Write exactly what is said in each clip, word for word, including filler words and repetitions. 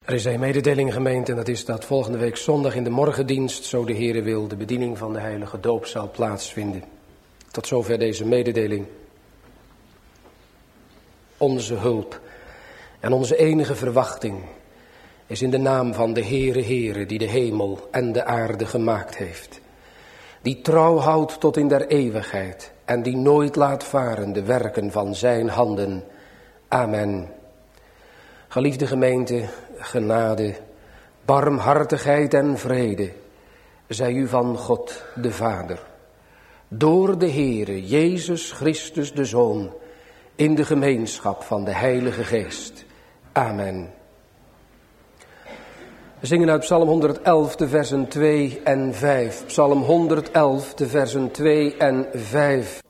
Er is een mededeling, gemeente, en dat is dat volgende week zondag in de morgendienst, zo de Heere wil, de bediening van de heilige doop zal plaatsvinden. Tot zover deze mededeling. Onze hulp en onze enige verwachting is in de naam van de Heere Heere, die de hemel en de aarde gemaakt heeft. Die trouw houdt tot in der eeuwigheid en die nooit laat varen de werken van zijn handen. Amen. Geliefde gemeente, genade, barmhartigheid en vrede zij u van God de Vader, door de Heere Jezus Christus de Zoon, in de gemeenschap van de Heilige Geest. Amen. We zingen uit Psalm honderdelf de versen twee en vijf. Psalm honderdelf de versen twee en vijf.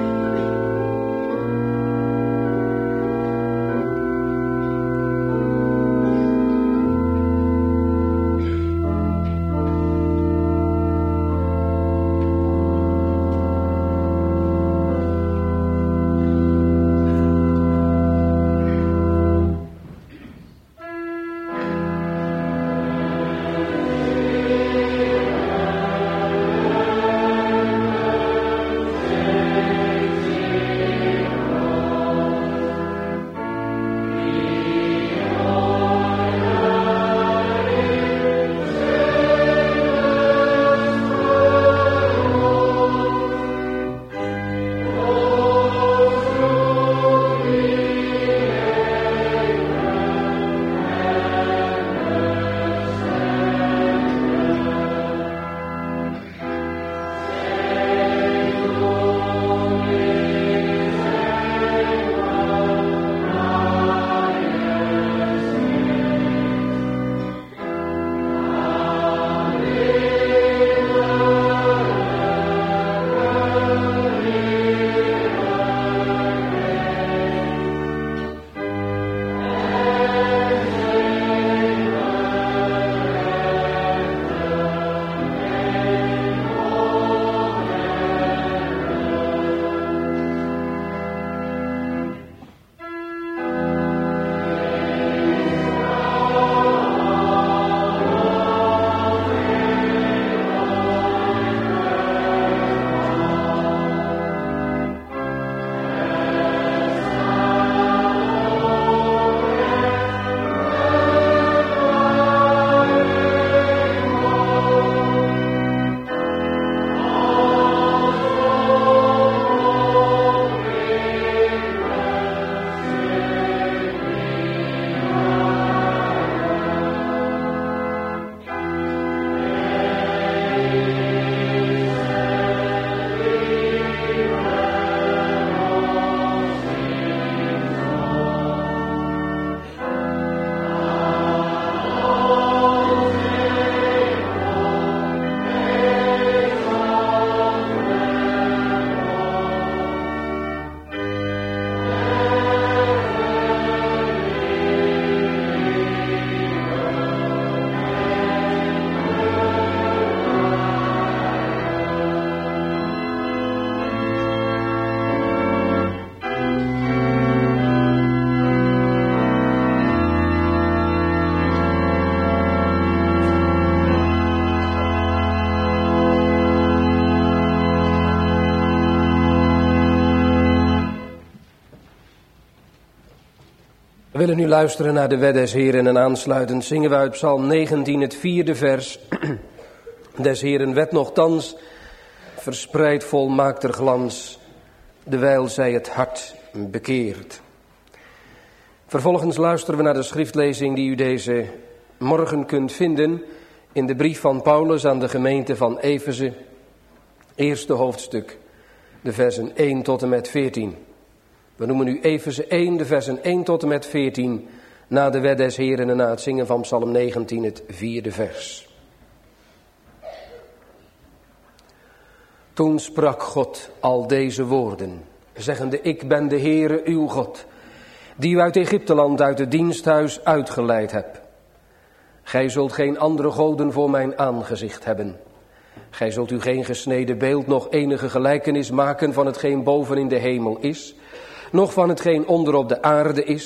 We willen nu luisteren naar de wet des Heeren en aansluitend zingen we uit Psalm negentien het vierde vers. Des Heeren wet nochtans verspreidt volmaakter glans, dewijl zij het hart bekeert. Vervolgens luisteren we naar de schriftlezing die u deze morgen kunt vinden in de brief van Paulus aan de gemeente van Efeze, eerste hoofdstuk, de versen één tot en met veertien. We noemen nu Efeze één, de versen één tot en met veertien, na de wet des Heeren en na het zingen van Psalm negentien, het vierde vers. Toen sprak God al deze woorden, zeggende: Ik ben de Heere uw God, die u uit Egypteland, uit het diensthuis uitgeleid hebt. Gij zult geen andere goden voor mijn aangezicht hebben. Gij zult u geen gesneden beeld, nog enige gelijkenis maken van hetgeen boven in de hemel is, noch van hetgeen onder op de aarde is,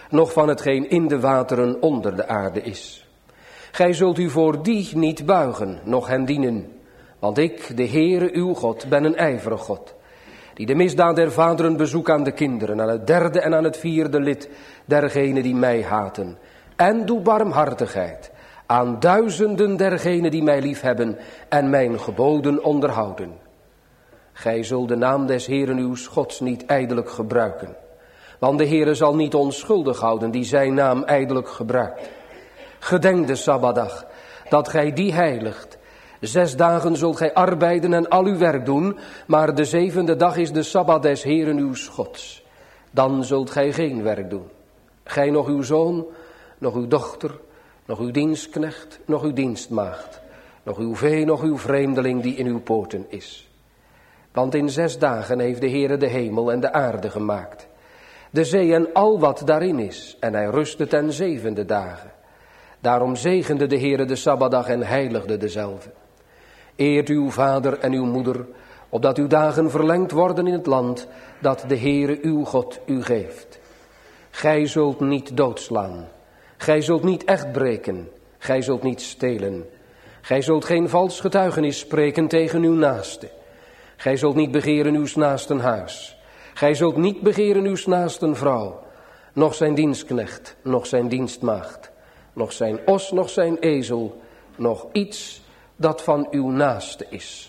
noch van hetgeen in de wateren onder de aarde is. Gij zult u voor die niet buigen, noch hen dienen. Want ik, de Heere uw God, ben een ijverig God, die de misdaad der vaderen bezoek aan de kinderen, aan het derde en aan het vierde lid dergenen die mij haten. En doe barmhartigheid aan duizenden dergenen die mij liefhebben en mijn geboden onderhouden. Gij zult de naam des Heeren uw Gods niet ijdelijk gebruiken. Want de Heere zal niet onschuldig houden die zijn naam ijdelijk gebruikt. Gedenk de Sabbatdag, dat gij die heiligt. Zes dagen zult gij arbeiden en al uw werk doen, maar de zevende dag is de Sabbat des Heeren uw Gods. Dan zult gij geen werk doen. Gij nog uw zoon, nog uw dochter, nog uw dienstknecht, nog uw dienstmaagd, nog uw vee, nog uw vreemdeling die in uw poorten is. Want in zes dagen heeft de Heere de hemel en de aarde gemaakt, de zee en al wat daarin is, en hij rustte ten zevende dagen. Daarom zegende de Heere de Sabbatdag en heiligde dezelve. Eert uw vader en uw moeder, opdat uw dagen verlengd worden in het land dat de Heere uw God u geeft. Gij zult niet doodslaan, gij zult niet echt breken, gij zult niet stelen. Gij zult geen vals getuigenis spreken tegen uw naaste. Gij zult niet begeren uws naasten huis. Gij zult niet begeren uws naasten vrouw, noch zijn dienstknecht, noch zijn dienstmaagd, noch zijn os, noch zijn ezel, noch iets dat van uw naaste is.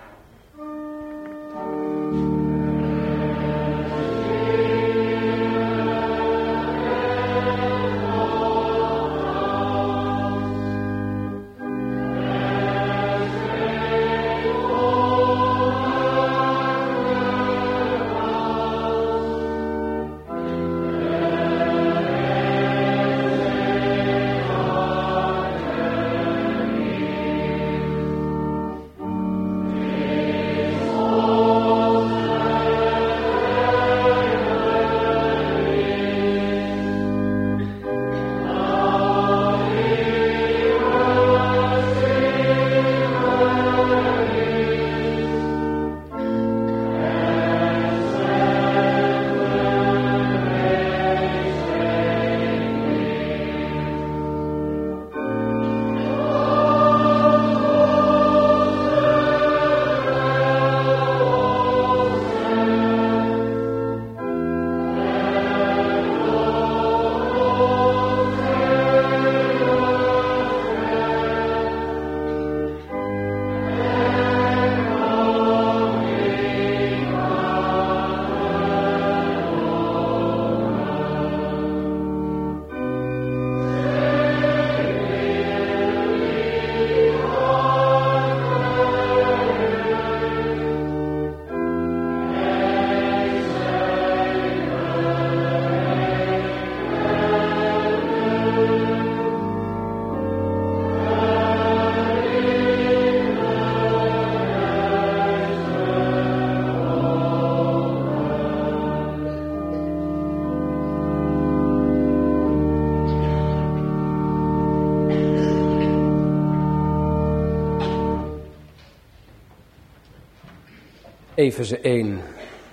Efeze één.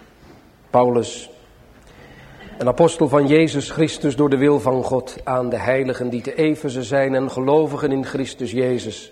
Paulus, een apostel van Jezus Christus door de wil van God, aan de heiligen die te Efeze zijn en gelovigen in Christus Jezus.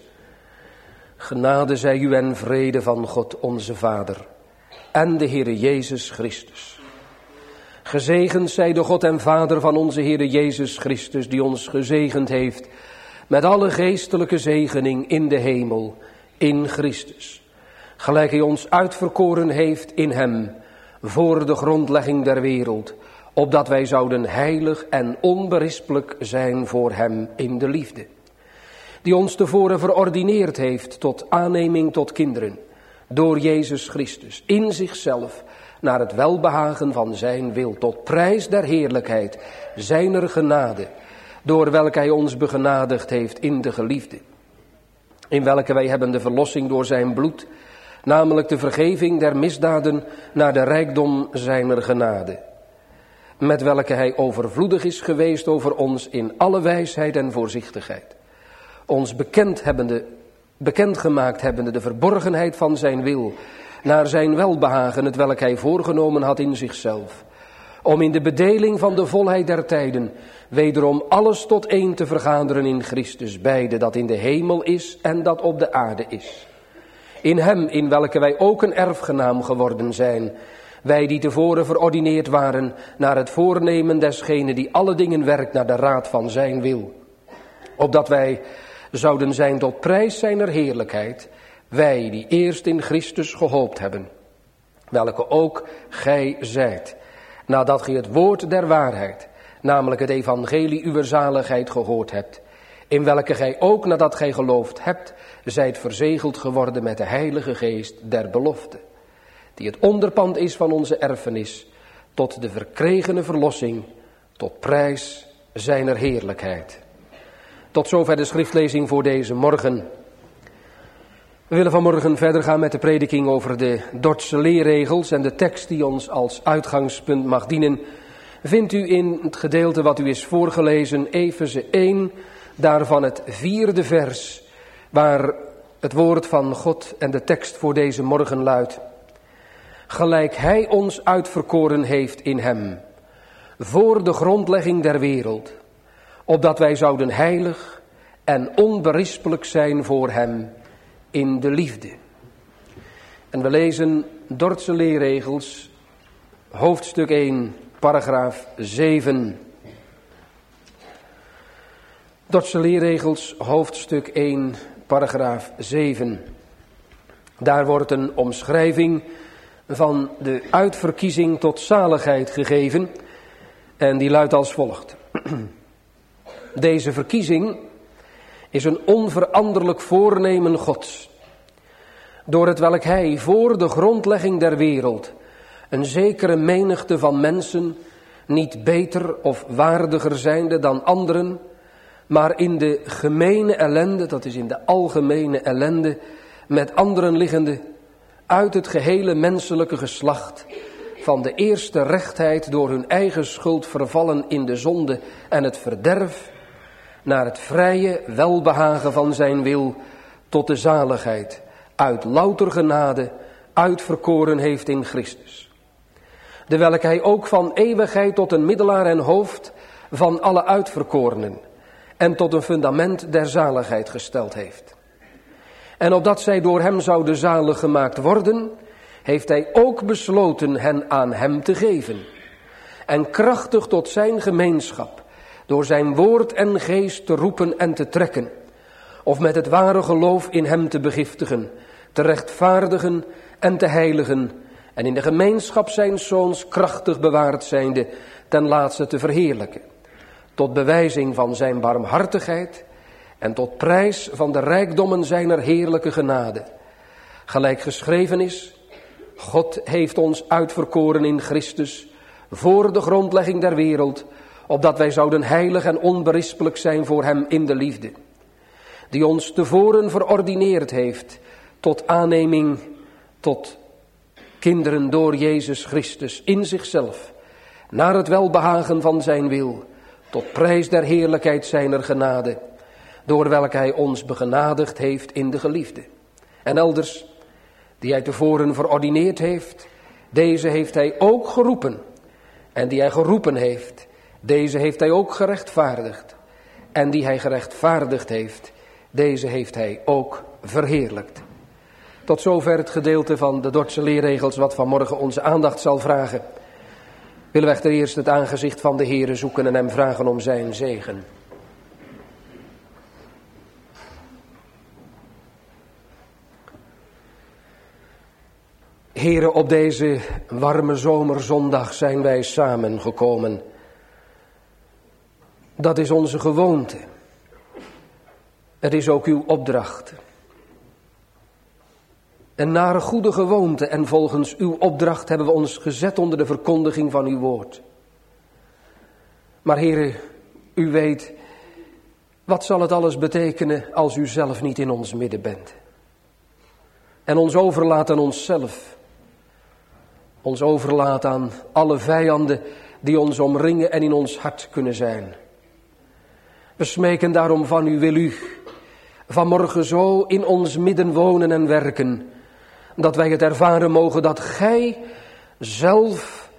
Genade zij u en vrede van God onze Vader en de Heere Jezus Christus. Gezegend zij de God en Vader van onze Heere Jezus Christus, die ons gezegend heeft met alle geestelijke zegening in de hemel, in Christus. Gelijk hij ons uitverkoren heeft in hem, voor de grondlegging der wereld, opdat wij zouden heilig en onberispelijk zijn voor hem in de liefde. Die ons tevoren verordineerd heeft tot aanneming tot kinderen, door Jezus Christus, in zichzelf, naar het welbehagen van zijn wil, tot prijs der heerlijkheid, zijner genade, door welke hij ons begenadigd heeft in de geliefde. In welke wij hebben de verlossing door zijn bloed, namelijk de vergeving der misdaden naar de rijkdom zijner genade, met welke hij overvloedig is geweest over ons in alle wijsheid en voorzichtigheid. Ons bekend hebbende, bekendgemaakt hebbende de verborgenheid van zijn wil, naar zijn welbehagen, het welk hij voorgenomen had in zichzelf, om in de bedeling van de volheid der tijden wederom alles tot één te vergaderen in Christus, beide dat in de hemel is en dat op de aarde is. In hem, in welke wij ook een erfgenaam geworden zijn, wij die tevoren verordineerd waren naar het voornemen desgene die alle dingen werkt naar de raad van zijn wil. Opdat wij zouden zijn tot prijs zijner heerlijkheid, wij die eerst in Christus gehoopt hebben, welke ook gij zijt, nadat gij het woord der waarheid, namelijk het evangelie uwer zaligheid gehoord hebt, in welke gij ook nadat gij geloofd hebt, zijt verzegeld geworden met de Heilige Geest der belofte, die het onderpand is van onze erfenis, tot de verkregene verlossing, tot prijs zijner heerlijkheid. Tot zover de schriftlezing voor deze morgen. We willen vanmorgen verder gaan met de prediking over de Dordtse leerregels en de tekst die ons als uitgangspunt mag dienen, vindt u in het gedeelte wat u is voorgelezen, Efeze één, daarvan het vierde vers, waar het woord van God en de tekst voor deze morgen luidt. Gelijk hij ons uitverkoren heeft in hem, voor de grondlegging der wereld, opdat wij zouden heilig en onberispelijk zijn voor hem in de liefde. En we lezen Dordtse leerregels, hoofdstuk één, paragraaf zeven. Dordtse leerregels, hoofdstuk één, paragraaf zeven. Daar wordt een omschrijving van de uitverkiezing tot zaligheid gegeven en die luidt als volgt. Deze verkiezing is een onveranderlijk voornemen Gods, door het welk hij voor de grondlegging der wereld een zekere menigte van mensen niet beter of waardiger zijnde dan anderen, maar in de gemene ellende, dat is in de algemene ellende, met anderen liggende, uit het gehele menselijke geslacht, van de eerste rechtheid door hun eigen schuld vervallen in de zonde en het verderf, naar het vrije welbehagen van zijn wil, tot de zaligheid, uit louter genade, uitverkoren heeft in Christus. De welke hij ook van eeuwigheid tot een middelaar en hoofd van alle uitverkorenen, en tot een fundament der zaligheid gesteld heeft. En opdat zij door hem zouden zalig gemaakt worden, heeft hij ook besloten hen aan hem te geven. En krachtig tot zijn gemeenschap, door zijn woord en geest te roepen en te trekken, of met het ware geloof in hem te begiftigen, te rechtvaardigen en te heiligen, en in de gemeenschap zijn zoons krachtig bewaard zijnde, ten laatste te verheerlijken, tot bewijzing van zijn barmhartigheid en tot prijs van de rijkdommen zijner heerlijke genade. Gelijk geschreven is, God heeft ons uitverkoren in Christus voor de grondlegging der wereld, opdat wij zouden heilig en onberispelijk zijn voor hem in de liefde, die ons tevoren verordineerd heeft tot aanneming tot kinderen door Jezus Christus in zichzelf, naar het welbehagen van zijn wil, tot prijs der heerlijkheid zijner genade, door welke hij ons begenadigd heeft in de geliefde. En elders, die hij tevoren verordineerd heeft, deze heeft hij ook geroepen. En die hij geroepen heeft, deze heeft hij ook gerechtvaardigd. En die hij gerechtvaardigd heeft, deze heeft hij ook verheerlijkt. Tot zover het gedeelte van de Dordtse leerregels wat vanmorgen onze aandacht zal vragen. Willen we echter eerst het aangezicht van de Heere zoeken en hem vragen om zijn zegen. Heere, op deze warme zomerzondag zijn wij samengekomen. Dat is onze gewoonte. Het is ook uw opdracht. En naar een goede gewoonte en volgens uw opdracht hebben we ons gezet onder de verkondiging van uw woord. Maar Heere, u weet, wat zal het alles betekenen als u zelf niet in ons midden bent? En ons overlaat aan onszelf. Ons overlaat aan alle vijanden die ons omringen en in ons hart kunnen zijn. We smeken daarom van u, wil u vanmorgen zo in ons midden wonen en werken, dat wij het ervaren mogen dat gij zelf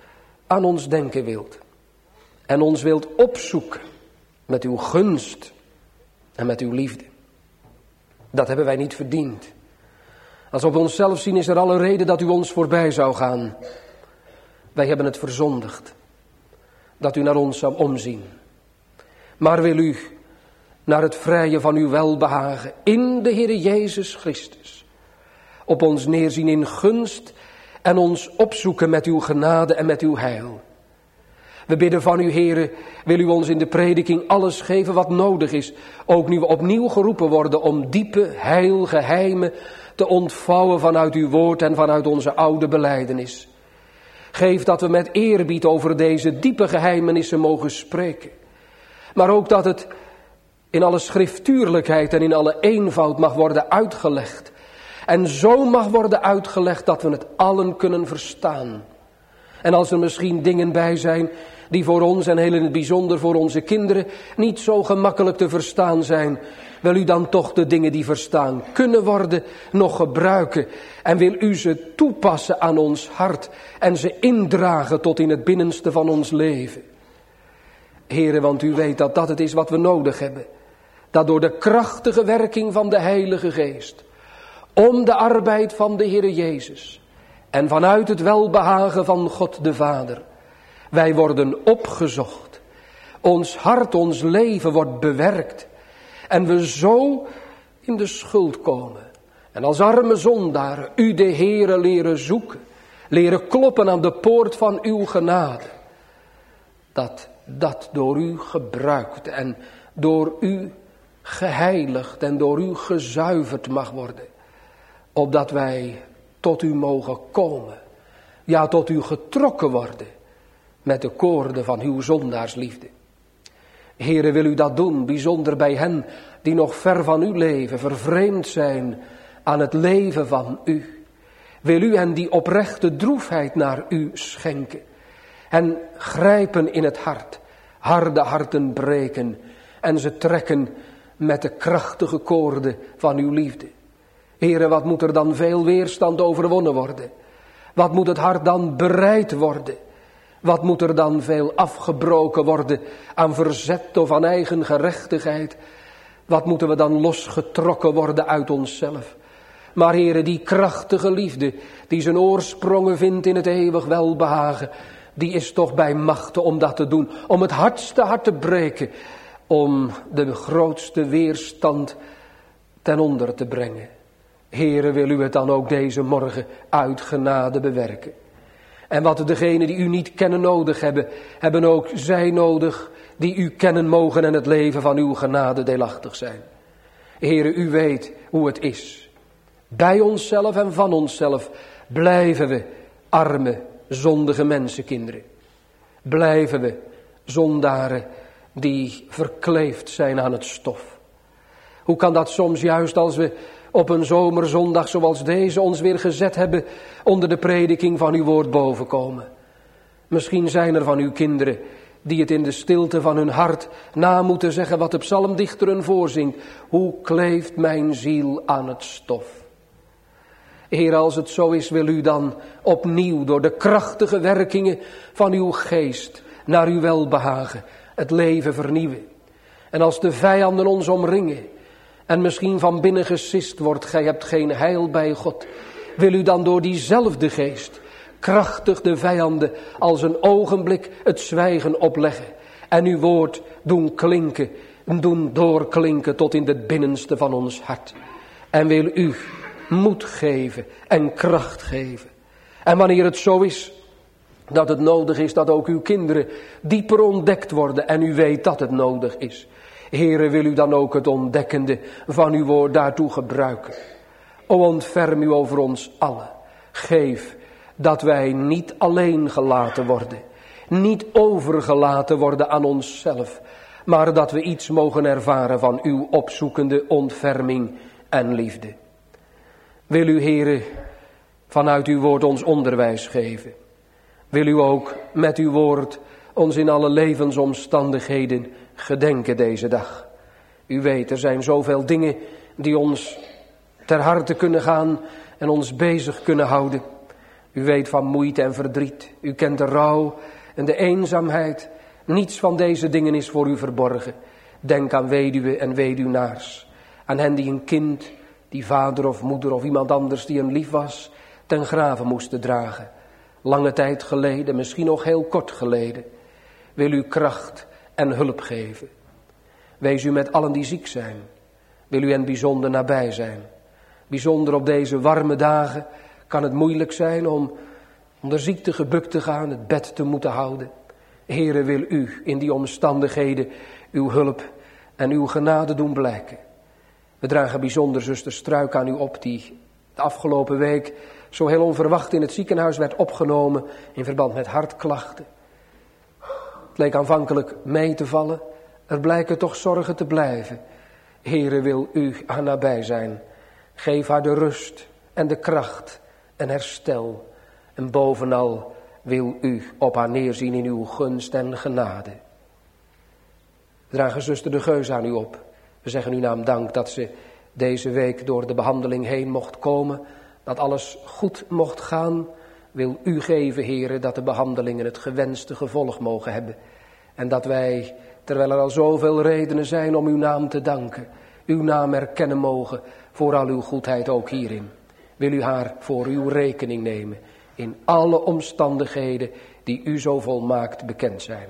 aan ons denken wilt. En ons wilt opzoeken met uw gunst en met uw liefde. Dat hebben wij niet verdiend. Als we op onszelf zien is er alle reden dat u ons voorbij zou gaan. Wij hebben het verzondigd. Dat u naar ons zou omzien. Maar wil u naar het vrije van uw welbehagen in de Heere Jezus Christus op ons neerzien in gunst en ons opzoeken met uw genade en met uw heil. We bidden van u, Heere, wil u ons in de prediking alles geven wat nodig is. Ook nu we opnieuw geroepen worden om diepe heilgeheimen te ontvouwen vanuit uw woord en vanuit onze oude belijdenis. Geef dat we met eerbied over deze diepe geheimenissen mogen spreken. Maar ook dat het in alle schriftuurlijkheid en in alle eenvoud mag worden uitgelegd. En zo mag worden uitgelegd dat we het allen kunnen verstaan. En als er misschien dingen bij zijn die voor ons en heel in het bijzonder voor onze kinderen niet zo gemakkelijk te verstaan zijn, wil u dan toch de dingen die verstaan kunnen worden nog gebruiken en wil u ze toepassen aan ons hart en ze indragen tot in het binnenste van ons leven. Heere, want u weet dat dat het is wat we nodig hebben. Dat door de krachtige werking van de Heilige Geest, om de arbeid van de Heere Jezus en vanuit het welbehagen van God de Vader, wij worden opgezocht. Ons hart, ons leven wordt bewerkt. En we zo in de schuld komen. En als arme zondaren u de Heere leren zoeken. Leren kloppen aan de poort van uw genade. Dat dat door u gebruikt en door u geheiligd en door u gezuiverd mag worden. Opdat wij tot u mogen komen. Ja, tot u getrokken worden. Met de koorden van uw zondaarsliefde. Heere, wil u dat doen, bijzonder bij hen die nog ver van u leven, vervreemd zijn aan het leven van u. Wil u hen die oprechte droefheid naar u schenken. En grijpen in het hart, harde harten breken en ze trekken met de krachtige koorden van uw liefde. Heere, wat moet er dan veel weerstand overwonnen worden? Wat moet het hart dan bereid worden? Wat moet er dan veel afgebroken worden aan verzet of aan eigen gerechtigheid? Wat moeten we dan losgetrokken worden uit onszelf? Maar Heere, die krachtige liefde die zijn oorsprongen vindt in het eeuwig welbehagen, die is toch bij machte om dat te doen. Om het hardste hart te breken. Om de grootste weerstand ten onder te brengen. Heere, wil u het dan ook deze morgen uit genade bewerken. En wat degenen die u niet kennen nodig hebben, hebben ook zij nodig die u kennen mogen en het leven van uw genade deelachtig zijn. Heere, u weet hoe het is. Bij onszelf en van onszelf blijven we arme, zondige mensenkinderen. Blijven we zondaren die verkleefd zijn aan het stof. Hoe kan dat soms juist als we op een zomerzondag zoals deze ons weer gezet hebben onder de prediking van uw woord bovenkomen. Misschien zijn er van uw kinderen die het in de stilte van hun hart na moeten zeggen wat de psalmdichter hun voorzingt. Hoe kleeft mijn ziel aan het stof. Heer, als het zo is, wil u dan opnieuw door de krachtige werkingen van uw geest naar uw welbehagen het leven vernieuwen. En als de vijanden ons omringen en misschien van binnen gesist wordt, gij hebt geen heil bij God, wil u dan door diezelfde geest krachtig de vijanden als een ogenblik het zwijgen opleggen en uw woord doen klinken, doen doorklinken tot in het binnenste van ons hart. En wil u moed geven en kracht geven. En wanneer het zo is dat het nodig is dat ook uw kinderen dieper ontdekt worden en u weet dat het nodig is, Heere, wil u dan ook het ontdekkende van uw woord daartoe gebruiken. O, ontferm u over ons allen. Geef dat wij niet alleen gelaten worden. Niet overgelaten worden aan onszelf. Maar dat we iets mogen ervaren van uw opzoekende ontferming en liefde. Wil u, Heere, vanuit uw woord ons onderwijs geven. Wil u ook met uw woord ons in alle levensomstandigheden gedenken deze dag. U weet, er zijn zoveel dingen die ons ter harte kunnen gaan en ons bezig kunnen houden. U weet van moeite en verdriet. U kent de rouw en de eenzaamheid. Niets van deze dingen is voor u verborgen. Denk aan weduwen en weduwnaars. Aan hen die een kind, die vader of moeder of iemand anders die hem lief was, ten grave moesten dragen. Lange tijd geleden, misschien nog heel kort geleden. Wil u kracht en hulp geven. Wees u met allen die ziek zijn. Wil u hen bijzonder nabij zijn. Bijzonder op deze warme dagen kan het moeilijk zijn om onder ziekte gebukt te gaan, het bed te moeten houden. Heere, wil u in die omstandigheden uw hulp en uw genade doen blijken. We dragen bijzonder zuster Struik aan u op, die de afgelopen week zo heel onverwacht in het ziekenhuis werd opgenomen in verband met hartklachten. Het leek aanvankelijk mee te vallen, er blijken toch zorgen te blijven. Heere, wil u haar nabij zijn. Geef haar de rust en de kracht en herstel. En bovenal wil u op haar neerzien in uw gunst en genade. We dragen zuster de Geus aan u op. We zeggen uw naam dank dat ze deze week door de behandeling heen mocht komen. Dat alles goed mocht gaan. Wil u geven, Heere, dat de behandelingen het gewenste gevolg mogen hebben. En dat wij, terwijl er al zoveel redenen zijn om uw naam te danken, uw naam erkennen mogen voor al uw goedheid ook hierin. Wil u haar voor uw rekening nemen in alle omstandigheden die u zo volmaakt bekend zijn.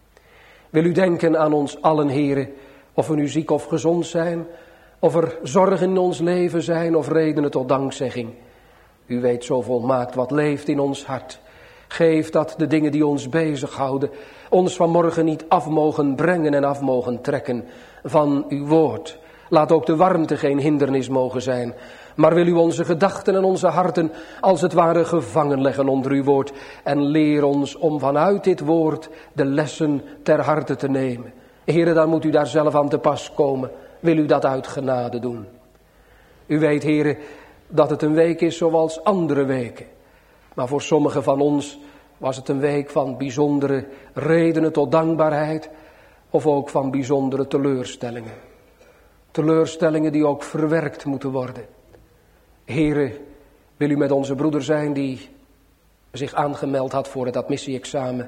Wil u denken aan ons allen, Heere, of we nu ziek of gezond zijn, of er zorgen in ons leven zijn of redenen tot dankzegging. U weet zo volmaakt wat leeft in ons hart. Geef dat de dingen die ons bezighouden ons vanmorgen niet af mogen brengen en af mogen trekken van uw woord. Laat ook de warmte geen hindernis mogen zijn. Maar wil u onze gedachten en onze harten als het ware gevangen leggen onder uw woord. En leer ons om vanuit dit woord de lessen ter harte te nemen. Heere, dan moet u daar zelf aan te pas komen. Wil u dat uit genade doen. U weet, Heere, dat het een week is zoals andere weken. Maar voor sommigen van ons was het een week van bijzondere redenen tot dankbaarheid. Of ook van bijzondere teleurstellingen. Teleurstellingen die ook verwerkt moeten worden. Heere, wil u met onze broeder zijn die zich aangemeld had voor het admissie-examen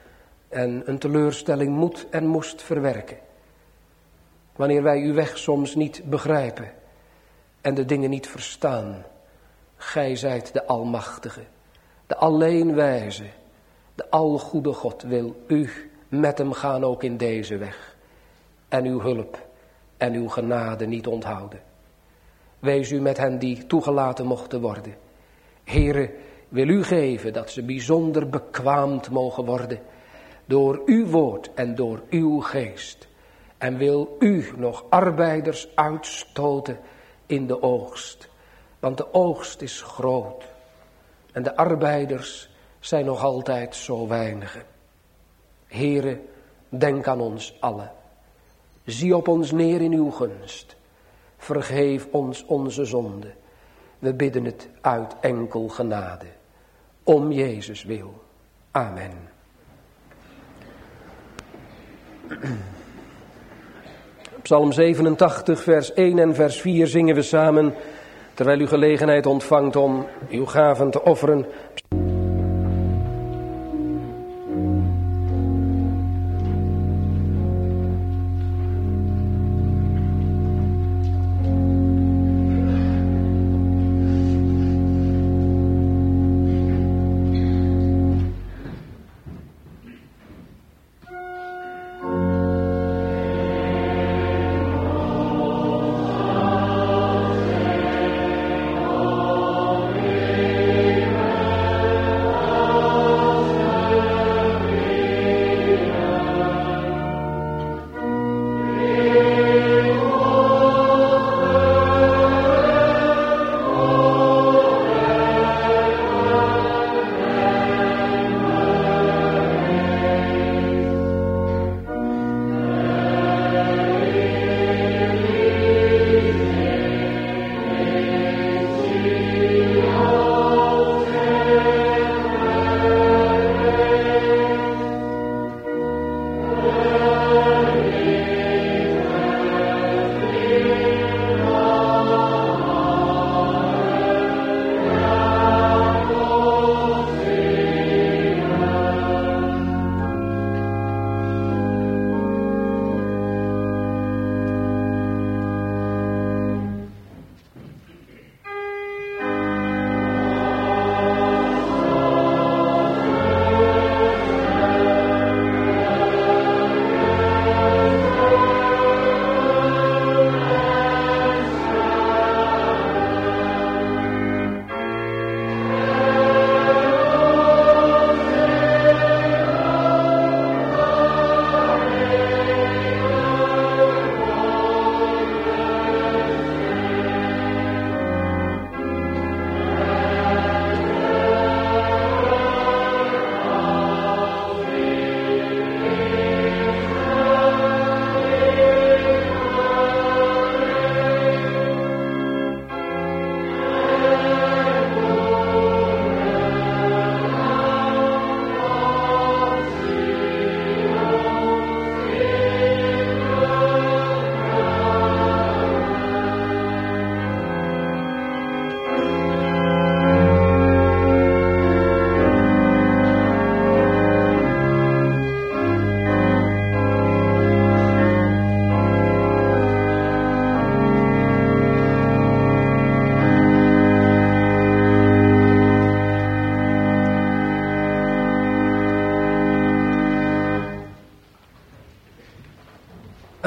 en een teleurstelling moet en moest verwerken. Wanneer wij uw weg soms niet begrijpen en de dingen niet verstaan. Gij zijt de Almachtige, de Alleenwijze, de Algoede God. Wil u met hem gaan ook in deze weg en uw hulp en uw genade niet onthouden. Wees u met hen die toegelaten mochten worden. Heere, wil u geven dat ze bijzonder bekwaamd mogen worden door uw woord en door uw geest. En wil u nog arbeiders uitstoten in de oogst. Want de oogst is groot. En de arbeiders zijn nog altijd zo weinig. Heere, denk aan ons allen. Zie op ons neer in uw gunst. Vergeef ons onze zonde. We bidden het uit enkel genade. Om Jezus wil. Amen. Psalm zevenentachtig, vers één en vers vier zingen we samen, terwijl u gelegenheid ontvangt om uw gaven te offeren.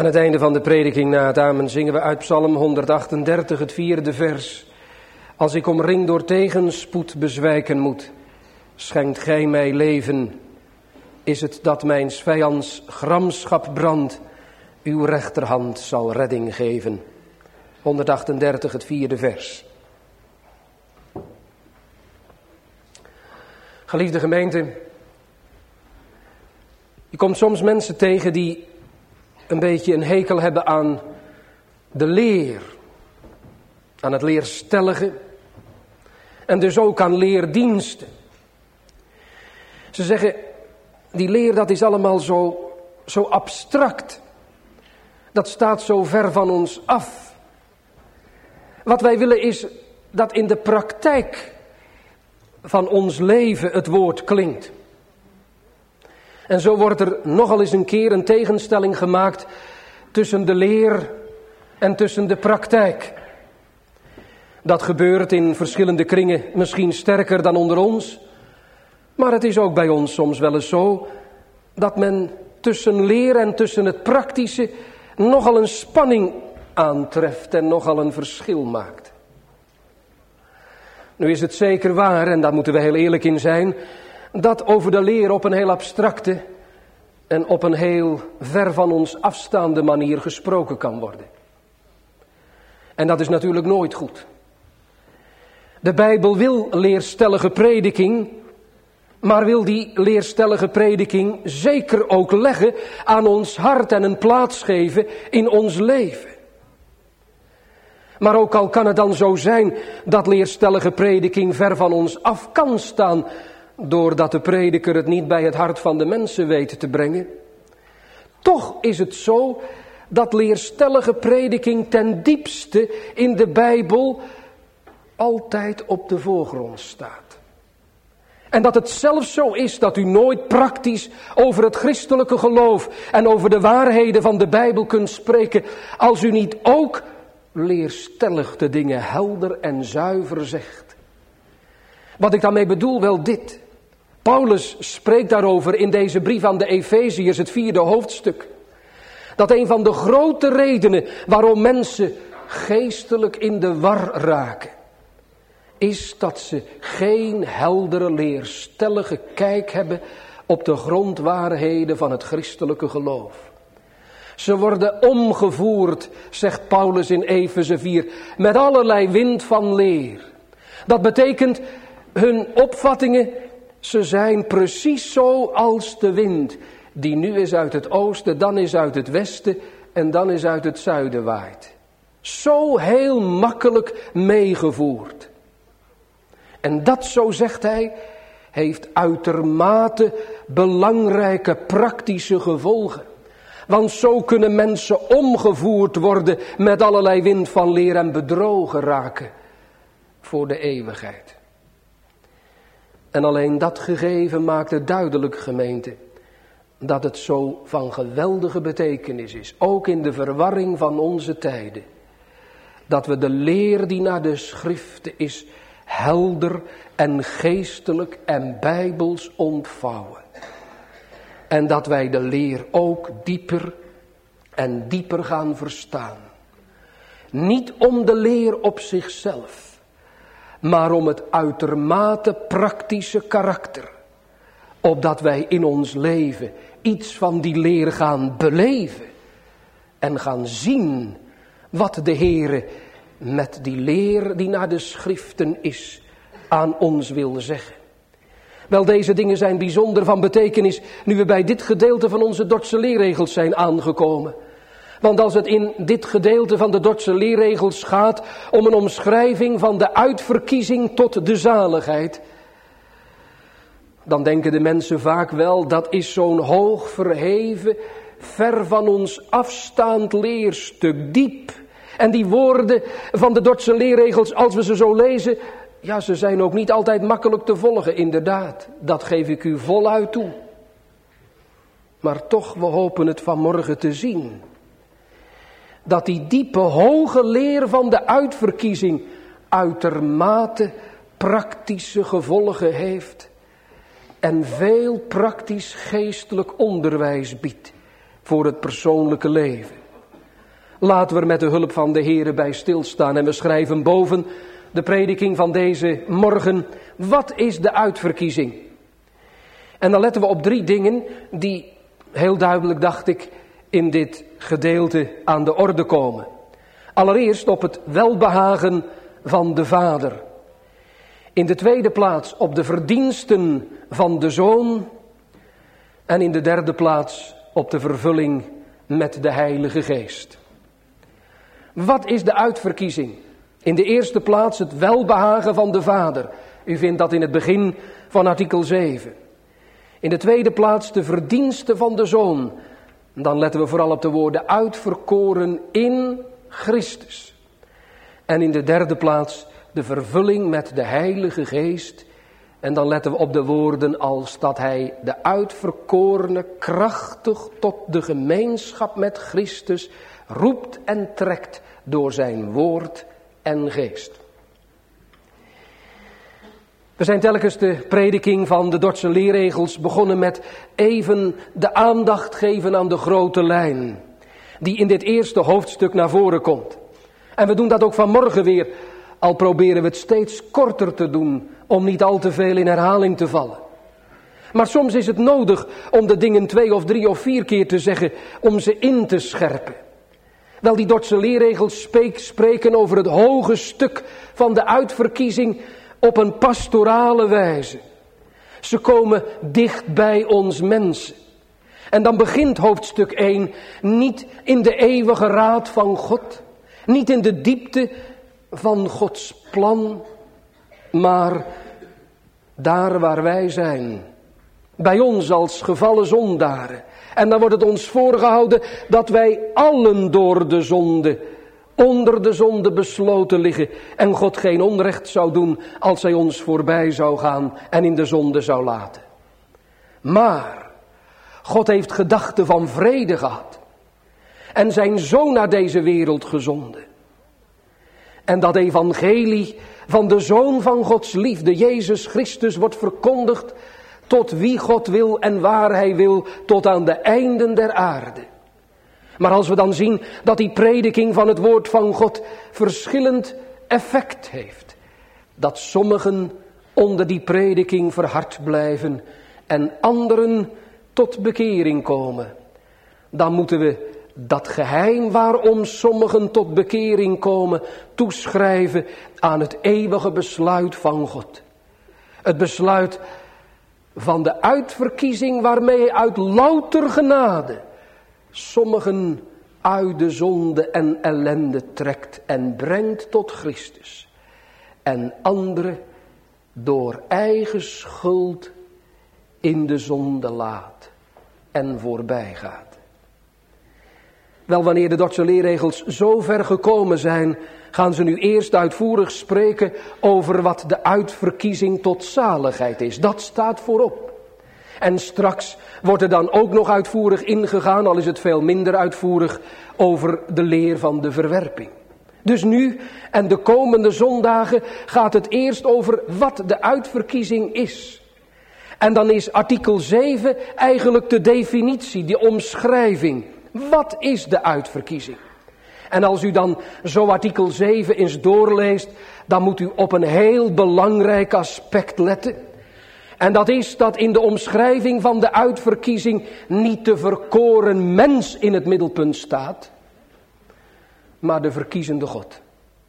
het einde van de prediking na het amen zingen we uit Psalm honderdachtendertig, het vierde vers. Als ik omringd door tegenspoed bezwijken moet, schenkt gij mij leven. Is het dat mijns vijands gramschap brandt, uw rechterhand zal redding geven. honderdachtendertig, het vierde vers. Geliefde gemeente, je komt soms mensen tegen die een beetje een hekel hebben aan de leer, aan het leerstellige en dus ook aan leerdiensten. Ze zeggen, die leer dat is allemaal zo, zo abstract, dat staat zo ver van ons af. Wat wij willen is dat in de praktijk van ons leven het woord klinkt. En zo wordt er nogal eens een keer een tegenstelling gemaakt tussen de leer en tussen de praktijk. Dat gebeurt in verschillende kringen misschien sterker dan onder ons. Maar het is ook bij ons soms wel eens zo dat men tussen leer en tussen het praktische nogal een spanning aantreft en nogal een verschil maakt. Nu is het zeker waar, en daar moeten we heel eerlijk in zijn, dat over de leer op een heel abstracte en op een heel ver van ons afstaande manier gesproken kan worden. En dat is natuurlijk nooit goed. De Bijbel wil leerstellige prediking, maar wil die leerstellige prediking zeker ook leggen aan ons hart en een plaats geven in ons leven. Maar ook al kan het dan zo zijn dat leerstellige prediking ver van ons af kan staan, doordat de prediker het niet bij het hart van de mensen weet te brengen. Toch is het zo dat leerstellige prediking ten diepste in de Bijbel altijd op de voorgrond staat. En dat het zelfs zo is dat u nooit praktisch over het christelijke geloof en over de waarheden van de Bijbel kunt spreken, als u niet ook leerstellig de dingen helder en zuiver zegt. Wat ik daarmee bedoel, wel dit. Paulus spreekt daarover in deze brief aan de Efeziërs, het vierde hoofdstuk. Dat een van de grote redenen waarom mensen geestelijk in de war raken, is dat ze geen heldere leerstellige kijk hebben op de grondwaarheden van het christelijke geloof. Ze worden omgevoerd, zegt Paulus in Efeze vier, met allerlei wind van leer. Dat betekent, hun opvattingen, ze zijn precies zo als de wind, die nu is uit het oosten, dan is uit het westen en dan is uit het zuiden waait. Zo heel makkelijk meegevoerd. En dat, zo zegt hij, heeft uitermate belangrijke praktische gevolgen. Want zo kunnen mensen omgevoerd worden met allerlei wind van leer en bedrogen raken voor de eeuwigheid. En alleen dat gegeven maakt het duidelijk, gemeente, dat het zo van geweldige betekenis is, ook in de verwarring van onze tijden, dat we de leer die naar de schriften is, helder en geestelijk en bijbels ontvouwen. En dat wij de leer ook dieper en dieper gaan verstaan. Niet om de leer op zichzelf, maar om het uitermate praktische karakter. Opdat wij in ons leven iets van die leer gaan beleven. En gaan zien wat de Heere met die leer die naar de schriften is aan ons wil zeggen. Wel, deze dingen zijn bijzonder van betekenis nu we bij dit gedeelte van onze Dordtse leerregels zijn aangekomen. Want als het in dit gedeelte van de Dordtse leerregels gaat om een omschrijving van de uitverkiezing tot de zaligheid, dan denken de mensen vaak wel, dat is zo'n hoog verheven, ver van ons afstaand leerstuk, diep. En die woorden van de Dordtse leerregels, als we ze zo lezen, ja, ze zijn ook niet altijd makkelijk te volgen, inderdaad. Dat geef ik u voluit toe. Maar toch, we hopen het vanmorgen te zien. Dat die diepe, hoge leer van de uitverkiezing uitermate praktische gevolgen heeft. En veel praktisch geestelijk onderwijs biedt voor het persoonlijke leven. Laten we er met de hulp van de Heere bij stilstaan. En we schrijven boven de prediking van deze morgen: wat is de uitverkiezing? En dan letten we op drie dingen die heel duidelijk, dacht ik, in dit gedeelte aan de orde komen. Allereerst op het welbehagen van de Vader. In de tweede plaats op de verdiensten van de Zoon. En in de derde plaats op de vervulling met de Heilige Geest. Wat is de uitverkiezing? In de eerste plaats het welbehagen van de Vader. U vindt dat in het begin van artikel zeven. In de tweede plaats de verdiensten van de Zoon. Dan letten we vooral op de woorden uitverkoren in Christus. En in de derde plaats de vervulling met de Heilige Geest. En dan letten we op de woorden als dat hij de uitverkorene krachtig tot de gemeenschap met Christus roept en trekt door zijn woord en geest. We zijn telkens de prediking van de Dordtse leerregels begonnen met even de aandacht geven aan de grote lijn, die in dit eerste hoofdstuk naar voren komt. En we doen dat ook vanmorgen weer, al proberen we het steeds korter te doen, om niet al te veel in herhaling te vallen. Maar soms is het nodig om de dingen twee of drie of vier keer te zeggen, om ze in te scherpen. Wel, die Dordtse leerregels spreken over het hoge stuk van de uitverkiezing op een pastorale wijze. Ze komen dicht bij ons mensen. En dan begint hoofdstuk één niet in de eeuwige raad van God, niet in de diepte van Gods plan, maar daar waar wij zijn, bij ons als gevallen zondaren. En dan wordt het ons voorgehouden dat wij allen door de zonde, onder de zonde besloten liggen. En God geen onrecht zou doen als hij ons voorbij zou gaan en in de zonde zou laten. Maar God heeft gedachten van vrede gehad. En zijn Zoon naar deze wereld gezonden. En dat evangelie van de Zoon van Gods liefde, Jezus Christus, wordt verkondigd tot wie God wil en waar hij wil, tot aan de einden der aarde. Maar als we dan zien dat die prediking van het woord van God verschillend effect heeft, dat sommigen onder die prediking verhard blijven en anderen tot bekering komen, dan moeten we dat geheim waarom sommigen tot bekering komen toeschrijven aan het eeuwige besluit van God. Het besluit van de uitverkiezing waarmee hij uit louter genade sommigen uit de zonde en ellende trekt en brengt tot Christus. En anderen door eigen schuld in de zonde laat en voorbij gaat. Wel, wanneer de Dordtse leerregels zo ver gekomen zijn, gaan ze nu eerst uitvoerig spreken over wat de uitverkiezing tot zaligheid is. Dat staat voorop. En straks wordt er dan ook nog uitvoerig ingegaan, al is het veel minder uitvoerig, over de leer van de verwerping. Dus nu en de komende zondagen gaat het eerst over wat de uitverkiezing is. En dan is artikel zeven eigenlijk de definitie, die omschrijving. Wat is de uitverkiezing? En als u dan zo artikel zeven eens doorleest, dan moet u op een heel belangrijk aspect letten. En dat is dat in de omschrijving van de uitverkiezing niet de verkoren mens in het middelpunt staat, maar de verkiezende God.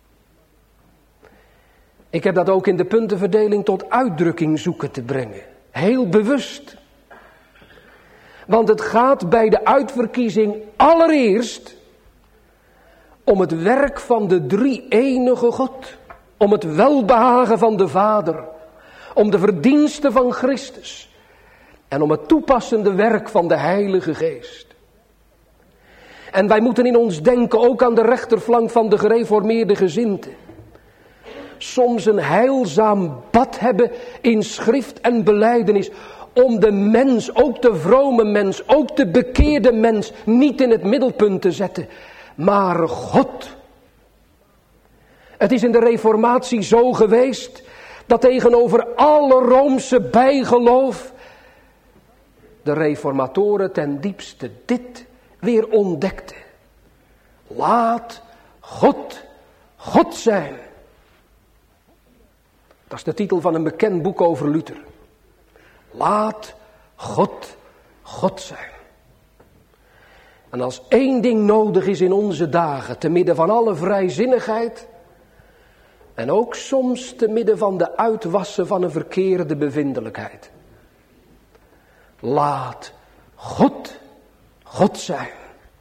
Ik heb dat ook in de puntenverdeling tot uitdrukking zoeken te brengen. Heel bewust. Want het gaat bij de uitverkiezing allereerst om het werk van de drie-enige God. Om het welbehagen van de Vader. Om de verdiensten van Christus. En om het toepassende werk van de Heilige Geest. En wij moeten in ons denken ook aan de rechterflank van de gereformeerde gezindte. Soms een heilzaam bad hebben in schrift en belijdenis. Om de mens, ook de vrome mens, ook de bekeerde mens, niet in het middelpunt te zetten. Maar God. Het is in de reformatie zo geweest dat tegenover alle Roomse bijgeloof de reformatoren ten diepste dit weer ontdekten. Laat God God zijn. Dat is de titel van een bekend boek over Luther. Laat God God zijn. En als één ding nodig is in onze dagen, te midden van alle vrijzinnigheid, en ook soms te midden van de uitwassen van een verkeerde bevindelijkheid. Laat God God zijn.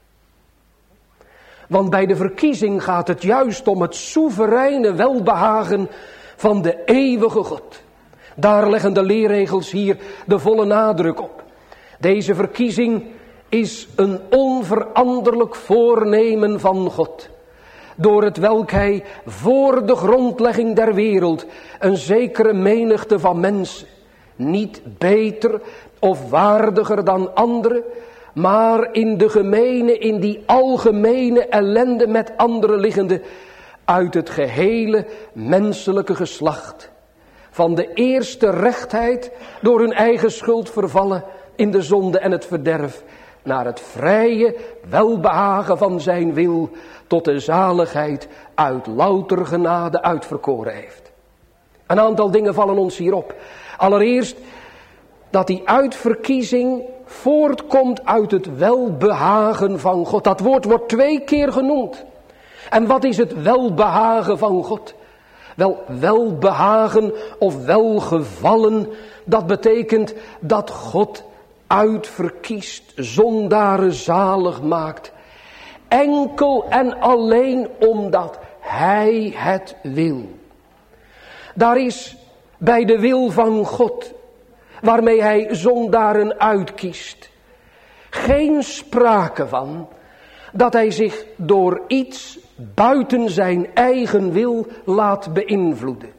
Want bij de verkiezing gaat het juist om het soevereine welbehagen van de eeuwige God. Daar leggen de leerregels hier de volle nadruk op. Deze verkiezing is een onveranderlijk voornemen van God. Door het welk hij voor de grondlegging der wereld een zekere menigte van mensen, niet beter of waardiger dan anderen, maar in de gemene, in die algemene ellende met anderen liggende, uit het gehele menselijke geslacht, van de eerste rechtheid door hun eigen schuld vervallen in de zonde en het verderf, naar het vrije welbehagen van zijn wil, tot de zaligheid uit louter genade uitverkoren heeft. Een aantal dingen vallen ons hierop. Allereerst dat die uitverkiezing voortkomt uit het welbehagen van God. Dat woord wordt twee keer genoemd. En wat is het welbehagen van God? Wel, welbehagen of welgevallen, dat betekent dat God uitverkiest, zondaren zalig maakt. Enkel en alleen omdat hij het wil. Daar is bij de wil van God, waarmee hij zondaren uitkiest, geen sprake van dat hij zich door iets buiten zijn eigen wil laat beïnvloeden.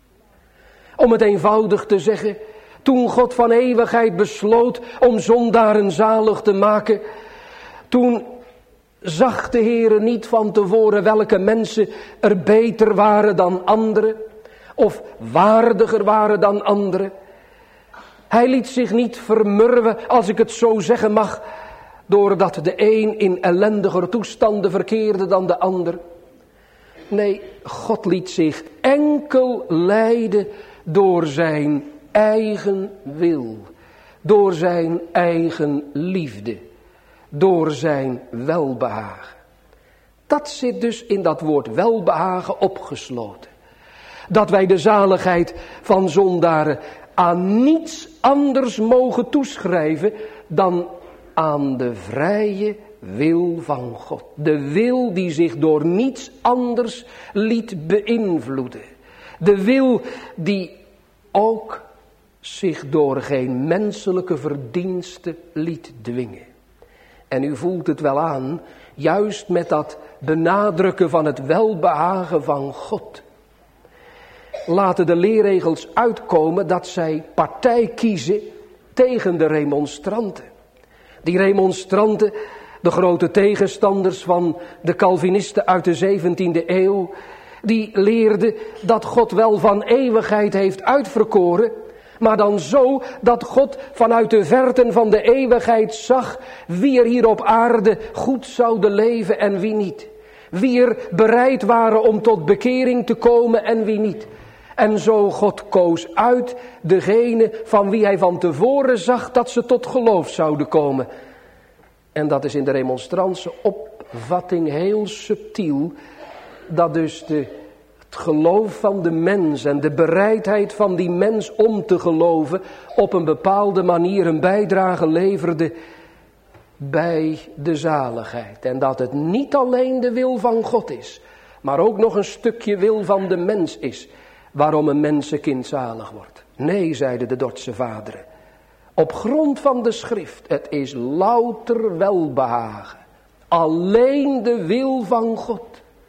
Om het eenvoudig te zeggen, toen God van eeuwigheid besloot om zondaren zalig te maken, toen zag de Heere niet van tevoren welke mensen er beter waren dan anderen, of waardiger waren dan anderen. Hij liet zich niet vermurwen, als ik het zo zeggen mag, doordat de een in ellendiger toestanden verkeerde dan de ander. Nee, God liet zich enkel leiden door zijn eigen wil, door zijn eigen liefde, door zijn welbehagen. Dat zit dus in dat woord welbehagen opgesloten. Dat wij de zaligheid van zondaren aan niets anders mogen toeschrijven dan aan de vrije wil van God. De wil die zich door niets anders liet beïnvloeden. De wil die ook zich door geen menselijke verdienste liet dwingen. En u voelt het wel aan, juist met dat benadrukken van het welbehagen van God, laten de leerregels uitkomen dat zij partij kiezen tegen de remonstranten. Die remonstranten, de grote tegenstanders van de Calvinisten uit de zeventiende eeuw, die leerden dat God wel van eeuwigheid heeft uitverkoren, maar dan zo dat God vanuit de verten van de eeuwigheid zag wie er hier op aarde goed zouden leven en wie niet. Wie er bereid waren om tot bekering te komen en wie niet. En zo God koos uit degene van wie hij van tevoren zag dat ze tot geloof zouden komen. En dat is in de remonstrantse opvatting heel subtiel, dat dus de, het geloof van de mens en de bereidheid van die mens om te geloven op een bepaalde manier een bijdrage leverde bij de zaligheid. En dat het niet alleen de wil van God is, maar ook nog een stukje wil van de mens is, waarom een mensenkind zalig wordt. Nee, zeiden de Dordtse vaderen, op grond van de schrift, het is louter welbehagen. Alleen de wil van God.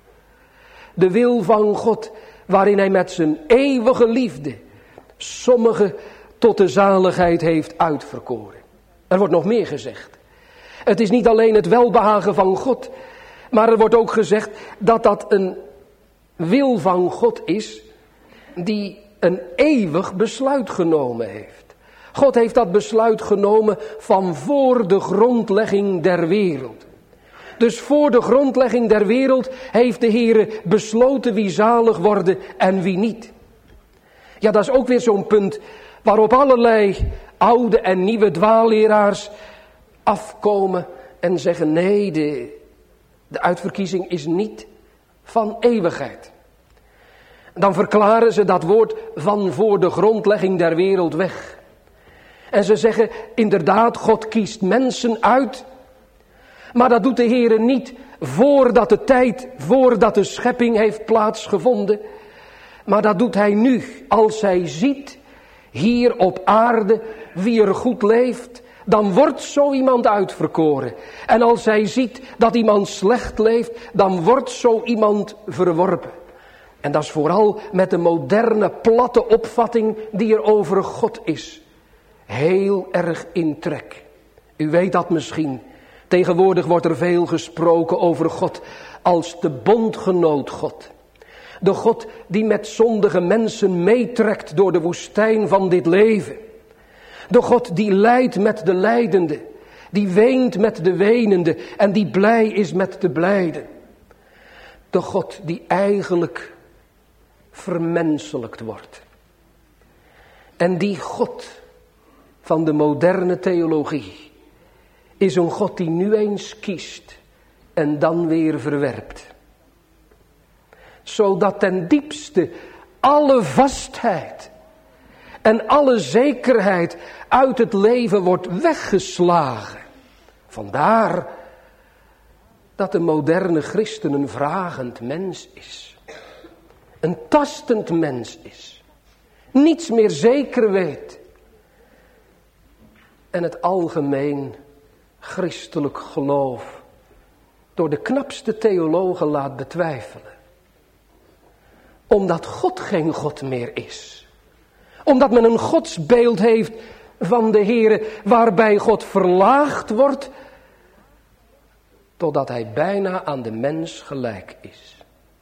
De wil van God, waarin hij met zijn eeuwige liefde sommigen tot de zaligheid heeft uitverkoren. Er wordt nog meer gezegd. Het is niet alleen het welbehagen van God, maar er wordt ook gezegd dat dat een wil van God is die een eeuwig besluit genomen heeft. God heeft dat besluit genomen van voor de grondlegging der wereld. Dus voor de grondlegging der wereld heeft de Heere besloten wie zalig worden en wie niet. Ja, dat is ook weer zo'n punt waarop allerlei oude en nieuwe dwaalleraars afkomen en zeggen nee, de, de uitverkiezing is niet van eeuwigheid. Dan verklaren ze dat woord van voor de grondlegging der wereld weg. En ze zeggen inderdaad, God kiest mensen uit. Maar dat doet de Heere niet voordat de tijd, voordat de schepping heeft plaatsgevonden. Maar dat doet hij nu, als hij ziet, hier op aarde, wie er goed leeft. Dan wordt zo iemand uitverkoren. En als hij ziet dat iemand slecht leeft, dan wordt zo iemand verworpen. En dat is vooral met de moderne platte opvatting die er over God is. Heel erg in trek. U weet dat misschien. Tegenwoordig wordt er veel gesproken over God als de bondgenoot God. De God die met zondige mensen meetrekt door de woestijn van dit leven. De God die lijdt met de lijdende, die weent met de wenende en die blij is met de blijden. De God die eigenlijk vermenselijkt wordt. En die God van de moderne theologie is een God die nu eens kiest en dan weer verwerpt. Zodat ten diepste alle vastheid en alle zekerheid uit het leven wordt weggeslagen. Vandaar dat de moderne christen een vragend mens is. Een tastend mens is. Niets meer zeker weet. En het algemeen christelijk geloof door de knapste theologen laat betwijfelen. Omdat God geen God meer is. Omdat men een godsbeeld heeft van de Heere waarbij God verlaagd wordt totdat hij bijna aan de mens gelijk is.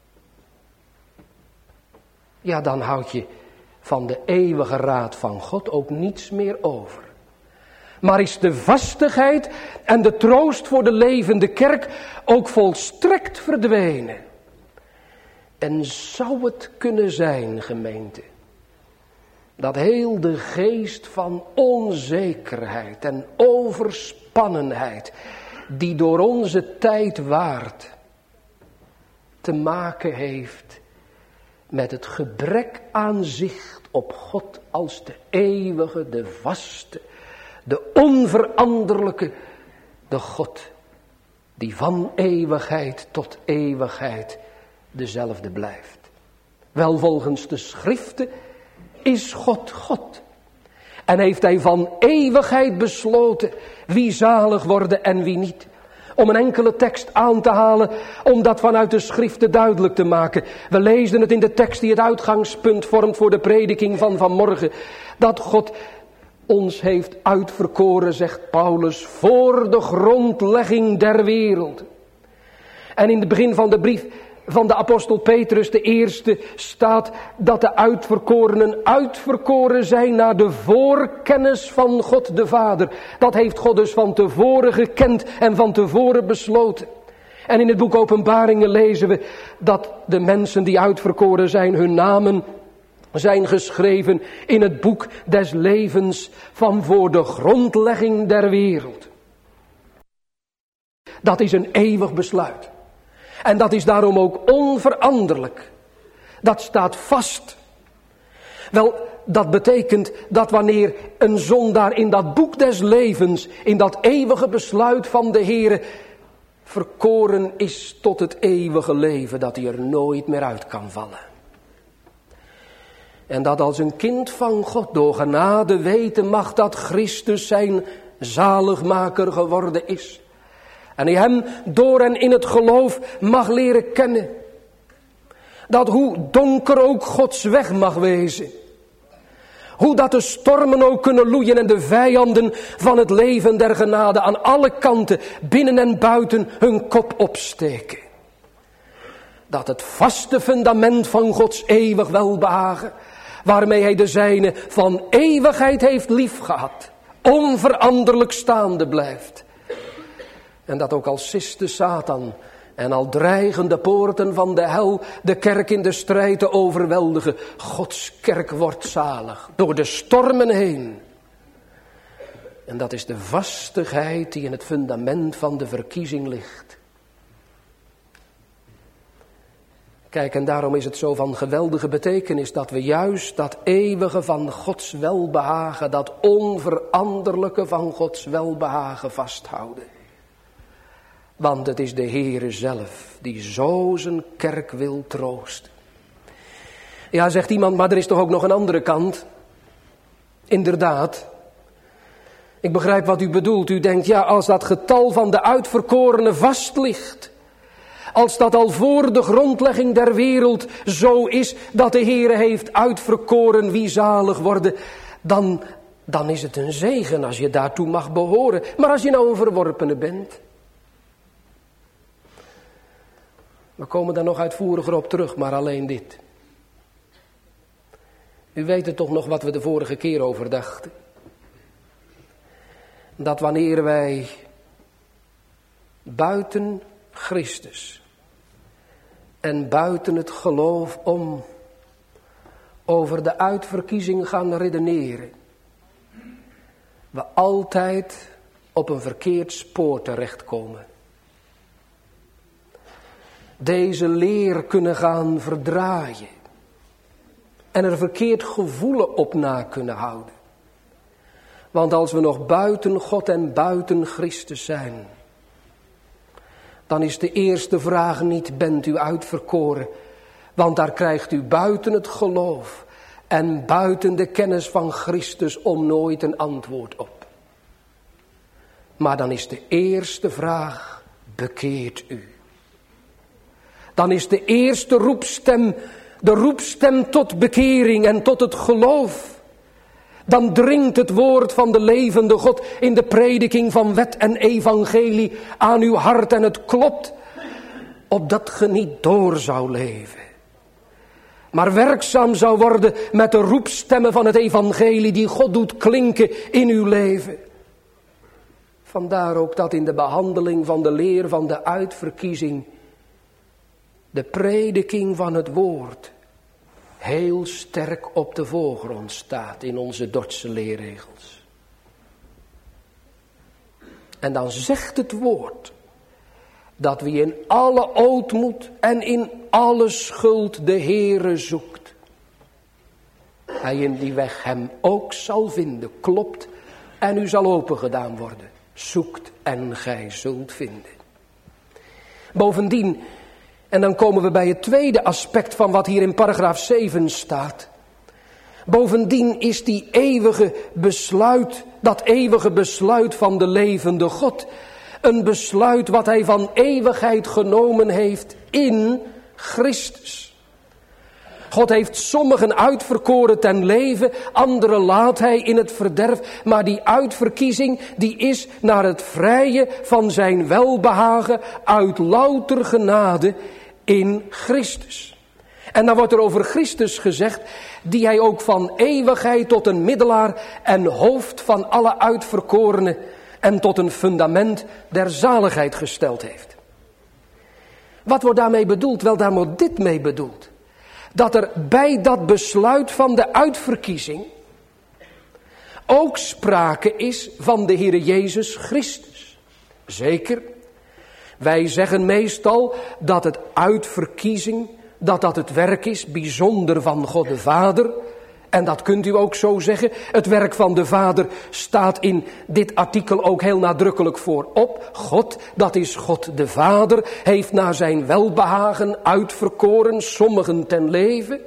Ja, dan houd je van de eeuwige raad van God ook niets meer over. Maar is de vastigheid en de troost voor de levende kerk ook volstrekt verdwenen? En zou het kunnen zijn, gemeente, dat heel de geest van onzekerheid en overspannenheid die door onze tijd waart, te maken heeft met het gebrek aan zicht op God als de eeuwige, de vaste, de onveranderlijke, de God die van eeuwigheid tot eeuwigheid dezelfde blijft. Wel, volgens de schriften is God God. En heeft hij van eeuwigheid besloten wie zalig worden en wie niet. Om een enkele tekst aan te halen, om dat vanuit de schriften duidelijk te maken. We lezen het in de tekst die het uitgangspunt vormt voor de prediking van vanmorgen. Dat God ons heeft uitverkoren, zegt Paulus, voor de grondlegging der wereld. En in het begin van de brief van de apostel Petrus, de eerste, staat dat de uitverkorenen uitverkoren zijn naar de voorkennis van God de Vader. Dat heeft God dus van tevoren gekend en van tevoren besloten. En in het boek Openbaringen lezen we dat de mensen die uitverkoren zijn, hun namen zijn geschreven in het boek des levens van voor de grondlegging der wereld. Dat is een eeuwig besluit. En dat is daarom ook onveranderlijk. Dat staat vast. Wel, dat betekent dat wanneer een zondaar in dat boek des levens, in dat eeuwige besluit van de Heere, verkoren is tot het eeuwige leven, dat hij er nooit meer uit kan vallen. En dat als een kind van God door genade weten mag dat Christus zijn zaligmaker geworden is. En hij hem door en in het geloof mag leren kennen. Dat hoe donker ook Gods weg mag wezen. Hoe dat de stormen ook kunnen loeien en de vijanden van het leven der genade aan alle kanten, binnen en buiten, hun kop opsteken. Dat het vaste fundament van Gods eeuwig welbehagen, waarmee hij de zijne van eeuwigheid heeft liefgehad, onveranderlijk staande blijft. En dat ook al siste Satan en al dreigen de poorten van de hel de kerk in de strijd te overweldigen. Gods kerk wordt zalig door de stormen heen. En dat is de vastigheid die in het fundament van de verkiezing ligt. Kijk, en daarom is het zo van geweldige betekenis dat we juist dat eeuwige van Gods welbehagen, dat onveranderlijke van Gods welbehagen vasthouden. Want het is de Heere zelf die zo zijn kerk wil troosten. Ja, zegt iemand, maar er is toch ook nog een andere kant? Inderdaad. Ik begrijp wat u bedoelt. U denkt, ja, als dat getal van de uitverkorenen vast ligt, als dat al voor de grondlegging der wereld zo is dat de Heere heeft uitverkoren wie zalig worden, dan, dan is het een zegen als je daartoe mag behoren. Maar als je nou een verworpene bent, we komen daar nog uitvoeriger op terug, maar alleen dit. U weet het toch nog wat we de vorige keer over dachten. Dat wanneer wij buiten Christus en buiten het geloof om over de uitverkiezing gaan redeneren, we altijd op een verkeerd spoor terechtkomen. Deze leer kunnen gaan verdraaien en er verkeerd gevoelen op na kunnen houden. Want als we nog buiten God en buiten Christus zijn, dan is de eerste vraag niet, bent u uitverkoren? Want daar krijgt u buiten het geloof en buiten de kennis van Christus om nooit een antwoord op. Maar dan is de eerste vraag, bekeert u? Dan is de eerste roepstem, de roepstem tot bekering en tot het geloof. Dan dringt het woord van de levende God in de prediking van wet en evangelie aan uw hart en het klopt, opdat ge niet door zou leven, maar werkzaam zou worden met de roepstemmen van het evangelie die God doet klinken in uw leven. Vandaar ook dat in de behandeling van de leer van de uitverkiezing de prediking van het woord heel sterk op de voorgrond staat in onze Dordtse leerregels. En dan zegt het woord dat wie in alle ootmoed en in alle schuld de Heere zoekt, hij in die weg hem ook zal vinden, klopt en u zal opengedaan worden. Zoekt en gij zult vinden. Bovendien, en dan komen we bij het tweede aspect van wat hier in paragraaf zeven staat. Bovendien is die eeuwige besluit, dat eeuwige besluit van de levende God, een besluit wat hij van eeuwigheid genomen heeft in Christus. God heeft sommigen uitverkoren ten leven, anderen laat hij in het verderf. Maar die uitverkiezing, die is naar het vrije van zijn welbehagen uit louter genade in Christus. En dan wordt er over Christus gezegd, die hij ook van eeuwigheid tot een middelaar en hoofd van alle uitverkorenen en tot een fundament der zaligheid gesteld heeft. Wat wordt daarmee bedoeld? Wel, daar wordt dit mee bedoeld. Dat er bij dat besluit van de uitverkiezing ook sprake is van de Heere Jezus Christus. Zeker, wij zeggen meestal dat het uitverkiezing, dat dat het werk is bijzonder van God de Vader. En dat kunt u ook zo zeggen. Het werk van de Vader staat in dit artikel ook heel nadrukkelijk voorop. God, dat is God de Vader, heeft naar zijn welbehagen uitverkoren sommigen ten leven.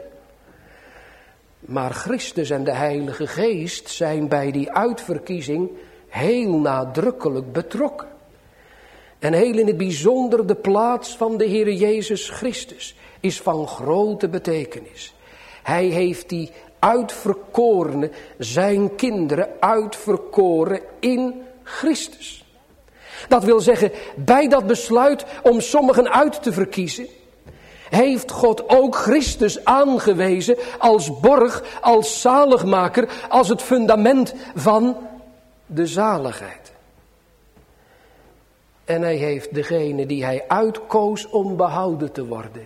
Maar Christus en de Heilige Geest zijn bij die uitverkiezing heel nadrukkelijk betrokken. En heel in het bijzonder de plaats van de Heere Jezus Christus is van grote betekenis. Hij heeft die uitverkorene, zijn kinderen uitverkoren in Christus. Dat wil zeggen, bij dat besluit om sommigen uit te verkiezen, heeft God ook Christus aangewezen als borg, als zaligmaker, als het fundament van de zaligheid. En hij heeft degene die hij uitkoos om behouden te worden,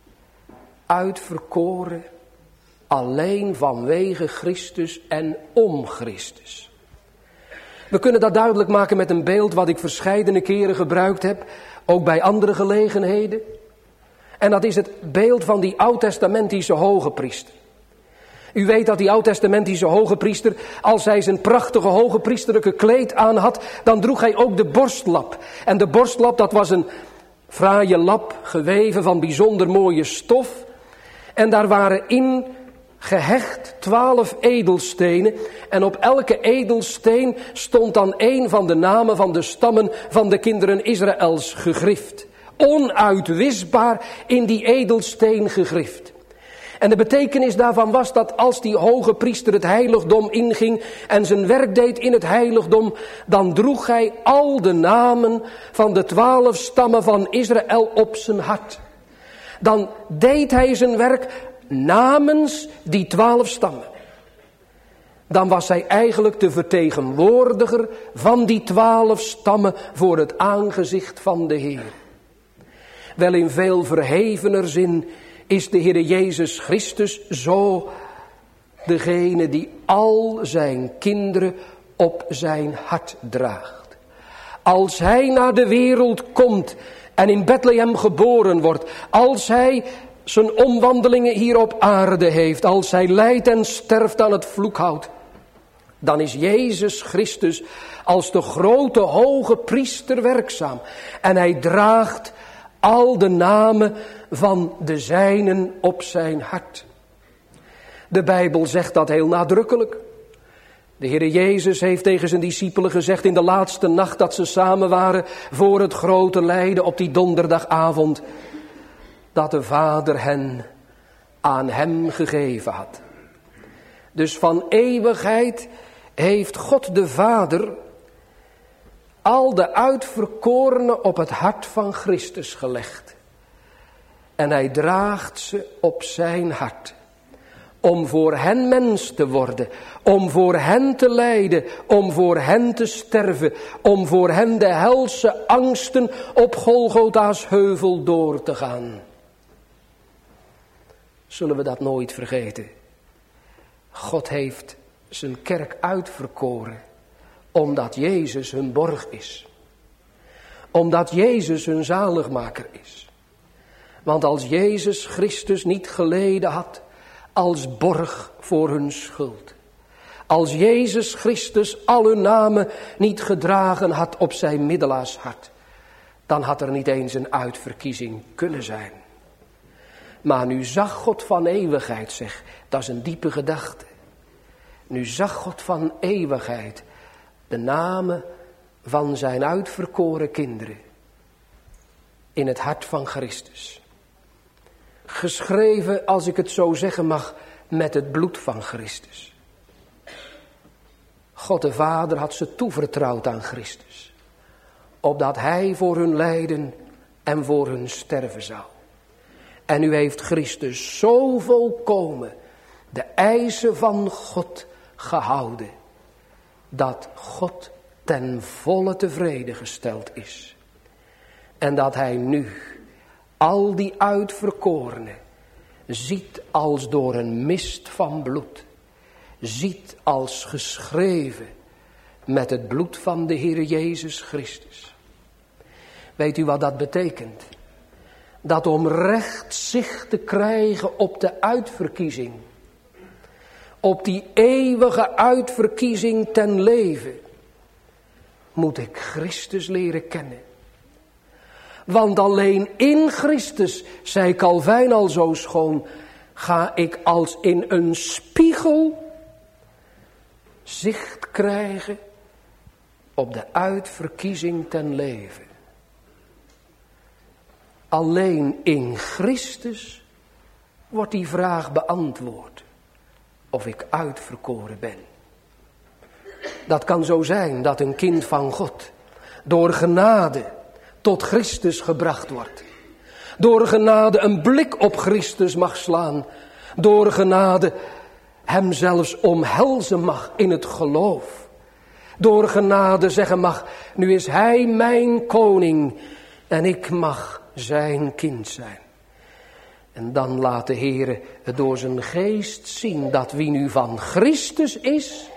uitverkoren alleen vanwege Christus en om Christus. We kunnen dat duidelijk maken met een beeld wat ik verscheidene keren gebruikt heb, ook bij andere gelegenheden. En dat is het beeld van die oud-testamentische hogepriester. U weet dat die oud-testamentische hogepriester, als hij zijn prachtige hogepriesterlijke kleed aan had, dan droeg hij ook de borstlap. En de borstlap, dat was een fraaie lap, geweven van bijzonder mooie stof. En daar waren in gehecht twaalf edelstenen. En op elke edelsteen stond dan een van de namen van de stammen van de kinderen Israëls gegrift. Onuitwisbaar in die edelsteen gegrift. En de betekenis daarvan was dat als die hoge priester het heiligdom inging en zijn werk deed in het heiligdom, dan droeg hij al de namen van de twaalf stammen van Israël op zijn hart. Dan deed hij zijn werk namens die twaalf stammen. Dan was hij eigenlijk de vertegenwoordiger van die twaalf stammen voor het aangezicht van de Heer. Wel in veel verhevener zin is de Heer Jezus Christus zo degene die al zijn kinderen op zijn hart draagt. Als hij naar de wereld komt en in Bethlehem geboren wordt, als hij zijn omwandelingen hier op aarde heeft, als hij lijdt en sterft aan het vloekhout, dan is Jezus Christus als de grote hoge priester werkzaam. En hij draagt al de namen van de zijnen op zijn hart. De Bijbel zegt dat heel nadrukkelijk. De Heer Jezus heeft tegen zijn discipelen gezegd in de laatste nacht dat ze samen waren voor het grote lijden op die donderdagavond, dat de Vader hen aan hem gegeven had. Dus van eeuwigheid heeft God de Vader al de uitverkorenen op het hart van Christus gelegd. En hij draagt ze op zijn hart. Om voor hen mens te worden. Om voor hen te lijden. Om voor hen te sterven. Om voor hen de helse angsten op Golgotha's heuvel door te gaan. Zullen we dat nooit vergeten? God heeft zijn kerk uitverkoren. Omdat Jezus hun borg is. Omdat Jezus hun zaligmaker is. Want als Jezus Christus niet geleden had als borg voor hun schuld. Als Jezus Christus al hun namen niet gedragen had op zijn middelaarshart. Dan had er niet eens een uitverkiezing kunnen zijn. Maar nu zag God van eeuwigheid, zeg, dat is een diepe gedachte. Nu zag God van eeuwigheid de namen van zijn uitverkoren kinderen in het hart van Christus. Geschreven, als ik het zo zeggen mag, met het bloed van Christus. God de Vader had ze toevertrouwd aan Christus, opdat hij voor hun lijden en voor hun sterven zou. En nu heeft Christus zo volkomen de eisen van God gehouden, dat God ten volle tevreden gesteld is. En dat hij nu al die uitverkorenen ziet als door een mist van bloed. Ziet als geschreven met het bloed van de Heer Jezus Christus. Weet u wat dat betekent? Dat om recht zicht te krijgen op de uitverkiezing, op die eeuwige uitverkiezing ten leven, moet ik Christus leren kennen. Want alleen in Christus, zei Calvijn al zo schoon, ga ik als in een spiegel zicht krijgen op de uitverkiezing ten leven. Alleen in Christus wordt die vraag beantwoord of ik uitverkoren ben. Dat kan zo zijn dat een kind van God door genade tot Christus gebracht wordt. Door genade een blik op Christus mag slaan. Door genade hem zelfs omhelzen mag in het geloof. door genade zeggen mag, nu is hij mijn koning en ik mag zijn kind zijn. En dan laat de Heere het door zijn geest zien dat wie nu van Christus is,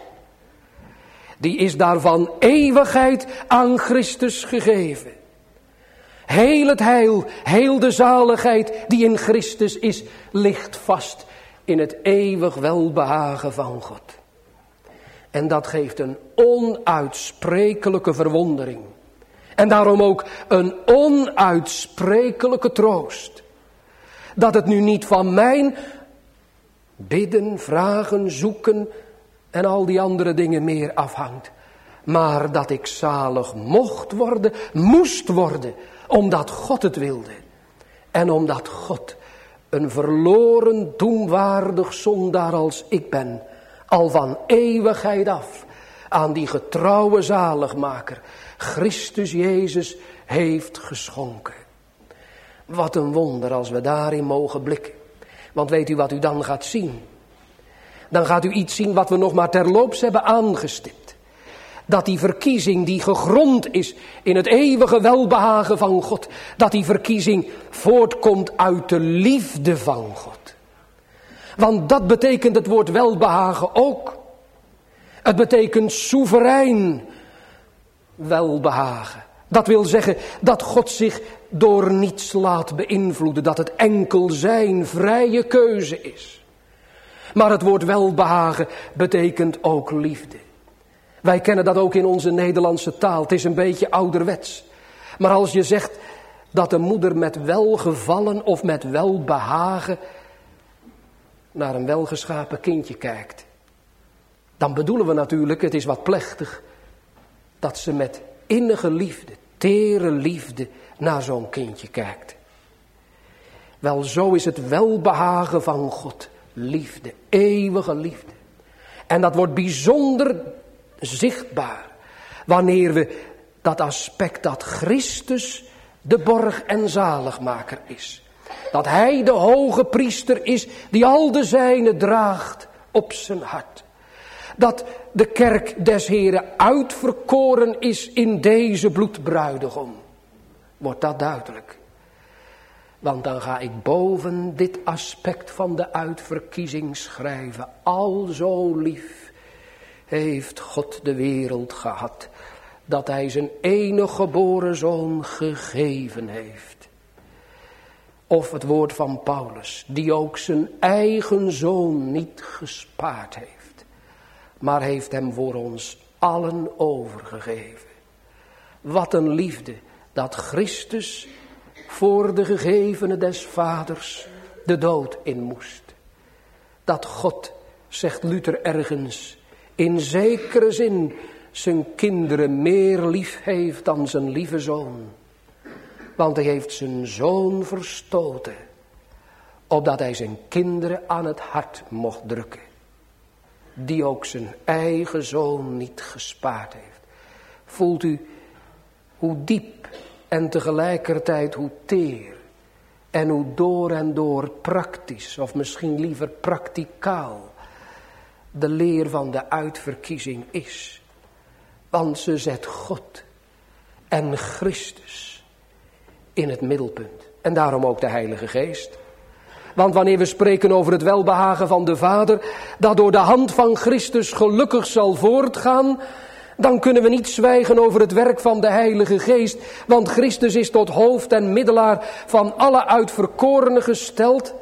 die is daarvan eeuwigheid aan Christus gegeven. Heel het heil, heel de zaligheid die in Christus is, ligt vast in het eeuwig welbehagen van God. En dat geeft een onuitsprekelijke verwondering. En daarom ook een onuitsprekelijke troost. Dat het nu niet van mijn bidden, vragen, zoeken en al die andere dingen meer afhangt. Maar dat ik zalig mocht worden, moest worden, omdat God het wilde. En omdat God een verloren, doemwaardig zondaar als ik ben, al van eeuwigheid af aan die getrouwe zaligmaker, Christus Jezus, heeft geschonken. Wat een wonder als we daarin mogen blikken. Want weet u wat u dan gaat zien? Dan gaat u iets zien wat we nog maar terloops hebben aangestipt. Dat die verkiezing die gegrond is in het eeuwige welbehagen van God, dat die verkiezing voortkomt uit de liefde van God. Want dat betekent het woord welbehagen ook. Het betekent soeverein welbehagen. Dat wil zeggen dat God zich door niets laat beïnvloeden. Dat het enkel zijn vrije keuze is. Maar het woord welbehagen betekent ook liefde. Wij kennen dat ook in onze Nederlandse taal. Het is een beetje ouderwets. Maar als je zegt dat de moeder met welgevallen of met welbehagen naar een welgeschapen kindje kijkt, dan bedoelen we natuurlijk, het is wat plechtig, dat ze met innige liefde, tere liefde naar zo'n kindje kijkt. Wel, zo is het welbehagen van God. Liefde, eeuwige liefde. En dat wordt bijzonder zichtbaar wanneer we dat aspect dat Christus de borg en zaligmaker is. Dat hij de hoge priester is die al de zijnen draagt op zijn hart. Dat de kerk des Heren uitverkoren is in deze bloedbruidegom. Wordt dat duidelijk. Want dan ga ik boven dit aspect van de uitverkiezing schrijven. Al zo lief heeft God de wereld gehad, dat hij zijn enige geboren zoon gegeven heeft. Of het woord van Paulus, die ook zijn eigen zoon niet gespaard heeft, maar heeft hem voor ons allen overgegeven. Wat een liefde dat Christus voor de gegevenen des vaders de dood in moest. Dat God, zegt Luther ergens, in zekere zin zijn kinderen meer lief heeft dan zijn lieve zoon. Want hij heeft zijn zoon verstoten, opdat hij zijn kinderen aan het hart mocht drukken. Die ook zijn eigen zoon niet gespaard heeft. Voelt u hoe diep en tegelijkertijd hoe teer en hoe door en door praktisch, of misschien liever prakticaal, de leer van de uitverkiezing is. Want ze zet God en Christus in het middelpunt. En daarom ook de Heilige Geest. Want wanneer we spreken over het welbehagen van de Vader, dat door de hand van Christus gelukkig zal voortgaan, dan kunnen we niet zwijgen over het werk van de Heilige Geest. Want Christus is tot hoofd en middelaar van alle uitverkorenen gesteld.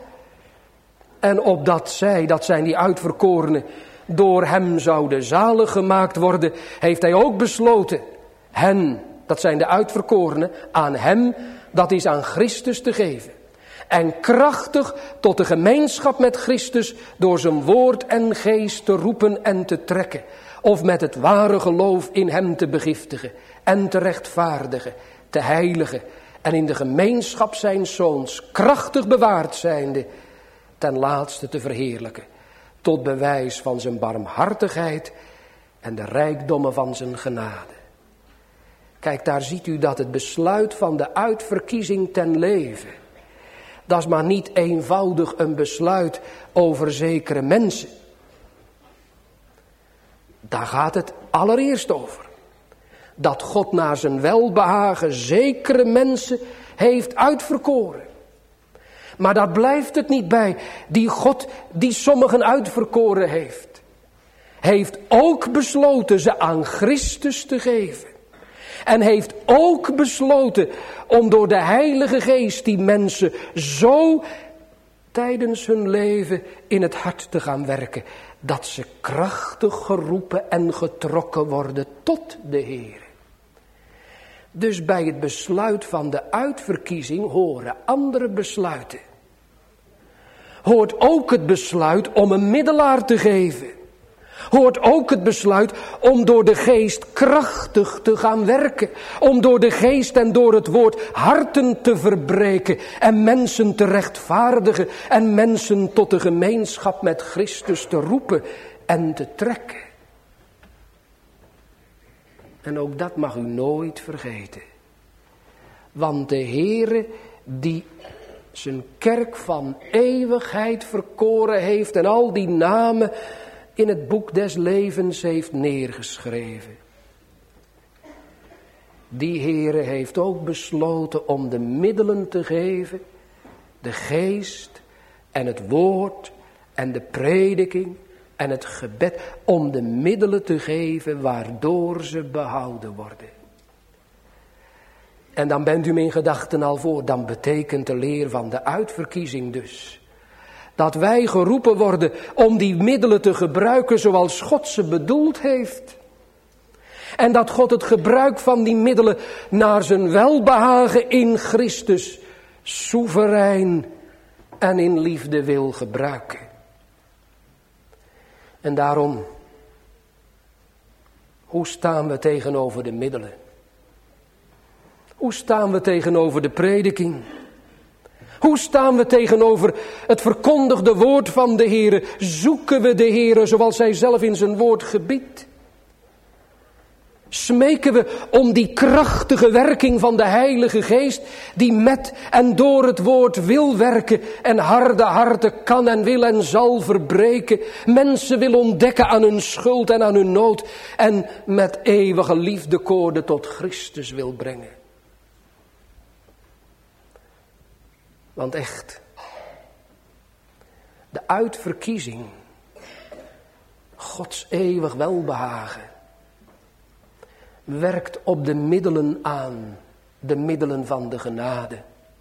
En opdat zij, dat zijn die uitverkorenen, door hem zouden zalig gemaakt worden, heeft hij ook besloten hen, dat zijn de uitverkorenen, aan hem, dat is aan Christus te geven. En krachtig tot de gemeenschap met Christus door zijn woord en geest te roepen en te trekken. Of met het ware geloof in hem te begiftigen en te rechtvaardigen, te heiligen. En in de gemeenschap zijn zoons krachtig bewaard zijnde, ten laatste te verheerlijken. Tot bewijs van zijn barmhartigheid en de rijkdommen van zijn genade. Kijk, daar ziet u dat het besluit van de uitverkiezing ten leven, dat is maar niet eenvoudig een besluit over zekere mensen. Daar gaat het allereerst over. Dat God naar zijn welbehagen zekere mensen heeft uitverkoren. Maar daar blijft het niet bij. Die God die sommigen uitverkoren heeft, heeft ook besloten ze aan Christus te geven. En heeft ook besloten om door de Heilige Geest die mensen zo tijdens hun leven in het hart te gaan werken, dat ze krachtig geroepen en getrokken worden tot de Heer. Dus bij het besluit van de uitverkiezing horen andere besluiten. Hoort ook het besluit om een middelaar te geven. Hoort ook het besluit om door de geest krachtig te gaan werken. Om door de geest en door het woord harten te verbreken. En mensen te rechtvaardigen. En mensen tot de gemeenschap met Christus te roepen en te trekken. En ook dat mag u nooit vergeten. Want de Heere die zijn kerk van eeuwigheid verkoren heeft en al die namen in het boek des levens heeft neergeschreven. Die Heere heeft ook besloten om de middelen te geven, de geest en het woord en de prediking en het gebed, om de middelen te geven waardoor ze behouden worden. En dan bent u me in gedachten al voor, dan betekent de leer van de uitverkiezing dus dat wij geroepen worden om die middelen te gebruiken zoals God ze bedoeld heeft. En dat God het gebruik van die middelen naar zijn welbehagen in Christus soeverein en in liefde wil gebruiken. En daarom, hoe staan we tegenover de middelen? Hoe staan we tegenover de prediking? Hoe staan we tegenover het verkondigde woord van de Heere? Zoeken we de Heere zoals hij zelf in zijn woord gebiedt? Smeken we om die krachtige werking van de Heilige Geest, die met en door het woord wil werken en harde harten kan en wil en zal verbreken, mensen wil ontdekken aan hun schuld en aan hun nood en met eeuwige liefdekoorden tot Christus wil brengen. Want echt, de uitverkiezing, Gods eeuwig welbehagen, werkt op de middelen aan, de middelen van de genade.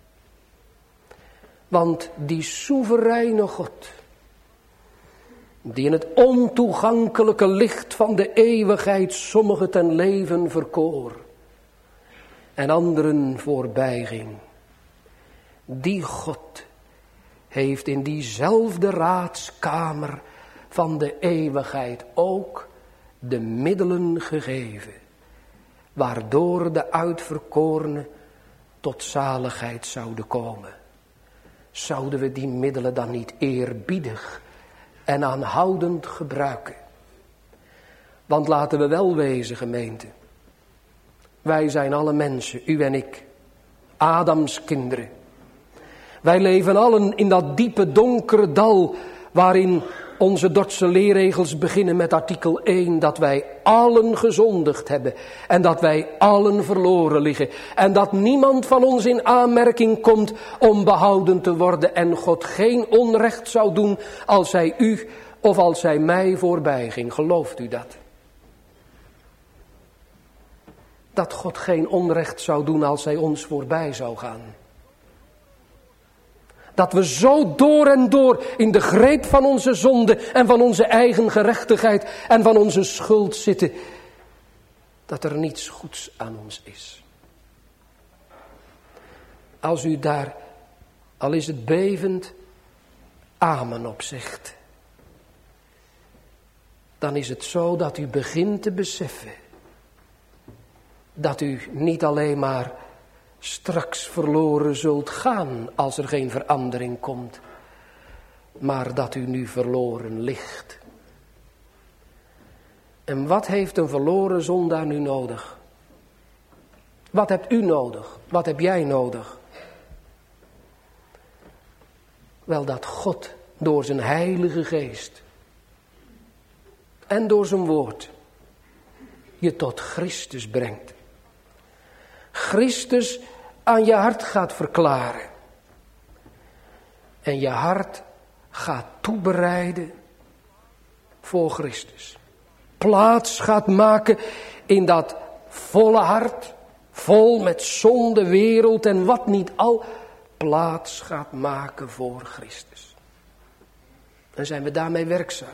Want die soevereine God, die in het ontoegankelijke licht van de eeuwigheid sommigen ten leven verkoor en anderen voorbij ging, die God heeft in diezelfde raadskamer van de eeuwigheid ook de middelen gegeven, waardoor de uitverkorenen tot zaligheid zouden komen. Zouden we die middelen dan niet eerbiedig en aanhoudend gebruiken? Want laten we wel wezen, gemeente. Wij zijn alle mensen, u en ik, Adams kinderen. Wij leven allen in dat diepe donkere dal waarin onze Dordtse leerregels beginnen met artikel één. Dat wij allen gezondigd hebben en dat wij allen verloren liggen. En dat niemand van ons in aanmerking komt om behouden te worden. En God geen onrecht zou doen als hij u of als hij mij voorbij ging. Gelooft u dat? Dat God geen onrecht zou doen als hij ons voorbij zou gaan. Dat we zo door en door in de greep van onze zonde en van onze eigen gerechtigheid en van onze schuld zitten. Dat er niets goeds aan ons is. Als u daar, al is het bevend, amen op zegt. Dan is het zo dat u begint te beseffen. Dat u niet alleen maar straks verloren zult gaan als er geen verandering komt, maar dat u nu verloren ligt. En wat heeft een verloren zondaar nu nodig? Wat hebt u nodig? Wat heb jij nodig? Wel, dat God door zijn Heilige Geest en door zijn woord je tot Christus brengt. Christus aan je hart gaat verklaren. En je hart gaat toebereiden voor Christus. Plaats gaat maken in dat volle hart, vol met zonde, wereld en wat niet al, plaats gaat maken voor Christus. En zijn we daarmee werkzaam.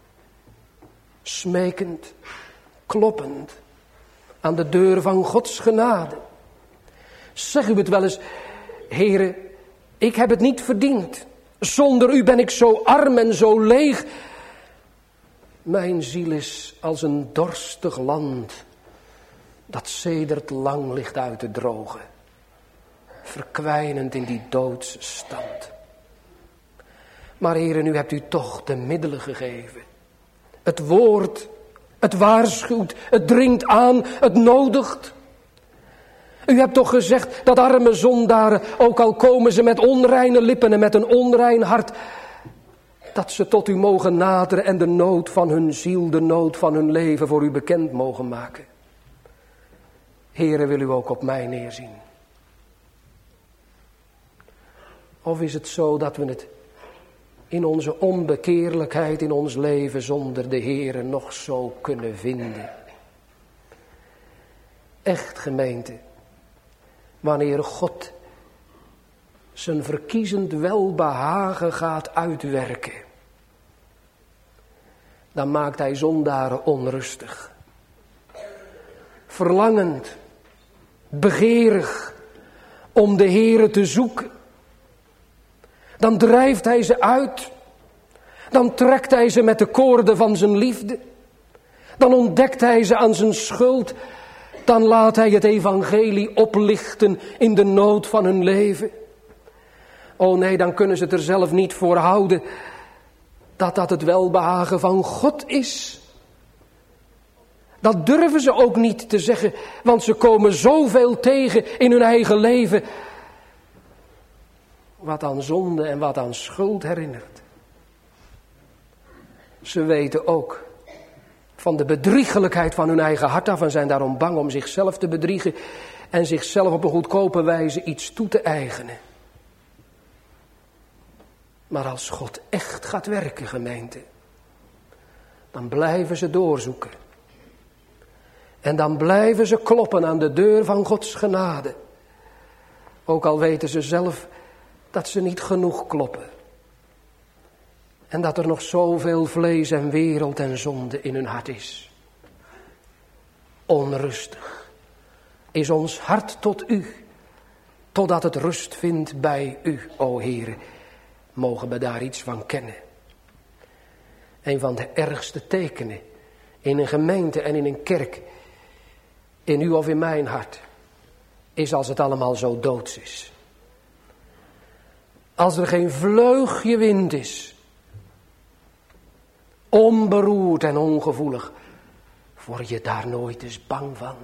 Smekend, kloppend aan de deur van Gods genade. Zeg u het wel eens, Heere, ik heb het niet verdiend. Zonder u ben ik zo arm en zo leeg. Mijn ziel is als een dorstig land dat sedert lang ligt uit te drogen. Verkwijnend in die doodsstand. Maar Heere, nu hebt u toch de middelen gegeven. Het woord, het waarschuwt, het dringt aan, het nodigt. U hebt toch gezegd dat arme zondaren, ook al komen ze met onreine lippen en met een onrein hart, dat ze tot u mogen naderen en de nood van hun ziel, de nood van hun leven voor u bekend mogen maken. Heere, wil u ook op mij neerzien? Of is het zo dat we het in onze onbekeerlijkheid in ons leven zonder de Heere nog zo kunnen vinden? Echt, gemeente, wanneer God zijn verkiezend welbehagen gaat uitwerken, dan maakt hij zondaren onrustig. Verlangend, begeerig om de Heere te zoeken. Dan drijft hij ze uit. Dan trekt hij ze met de koorden van zijn liefde. Dan ontdekt hij ze aan zijn schuld. Dan laat hij het evangelie oplichten in de nood van hun leven. Oh nee, dan kunnen ze het er zelf niet voor houden dat dat het welbehagen van God is. Dat durven ze ook niet te zeggen, want ze komen zoveel tegen in hun eigen leven, wat aan zonde en wat aan schuld herinnert. Ze weten ook van de bedriegelijkheid van hun eigen hart af en zijn daarom bang om zichzelf te bedriegen en zichzelf op een goedkope wijze iets toe te eigenen. Maar als God echt gaat werken, gemeente, dan blijven ze doorzoeken. En dan blijven ze kloppen aan de deur van Gods genade. Ook al weten ze zelf dat ze niet genoeg kloppen. En dat er nog zoveel vlees en wereld en zonde in hun hart is. Onrustig is ons hart tot u, totdat het rust vindt bij u, o Heere. Mogen we daar iets van kennen. Een van de ergste tekenen in een gemeente en in een kerk, in u of in mijn hart, is als het allemaal zo doods is. Als er geen vleugje wind is, onberoerd en ongevoelig, word je daar nooit eens bang van.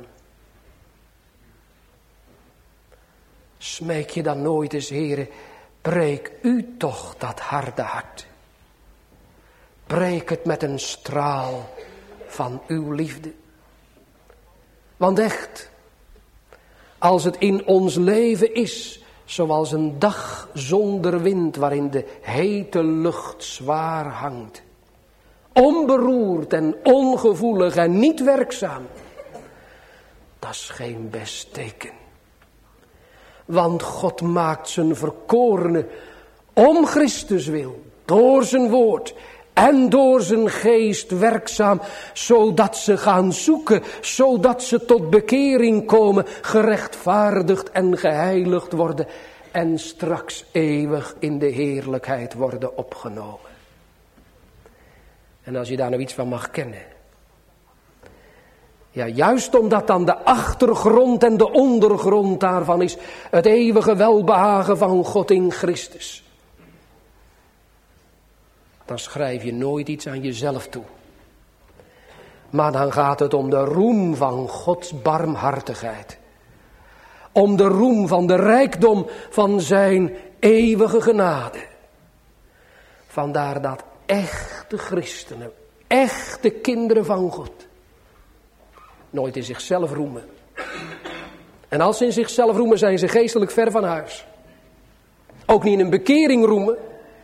Smeek je dan nooit eens, Heere, breek u toch dat harde hart. Breek het met een straal van uw liefde. Want echt, als het in ons leven is, zoals een dag zonder wind waarin de hete lucht zwaar hangt, onberoerd en ongevoelig en niet werkzaam, dat is geen best teken. Want God maakt zijn verkorenen om Christus wil, door zijn woord en door zijn geest werkzaam, zodat ze gaan zoeken, zodat ze tot bekering komen, gerechtvaardigd en geheiligd worden en straks eeuwig in de heerlijkheid worden opgenomen. En als je daar nou iets van mag kennen, ja, juist omdat dan de achtergrond en de ondergrond daarvan is het eeuwige welbehagen van God in Christus, dan schrijf je nooit iets aan jezelf toe. Maar dan gaat het om de roem van Gods barmhartigheid. Om de roem van de rijkdom van zijn eeuwige genade. Vandaar dat echte christenen, echte kinderen van God, Nooit in zichzelf roemen. En als ze in zichzelf roemen, zijn ze geestelijk ver van huis. Ook niet in een bekering roemen.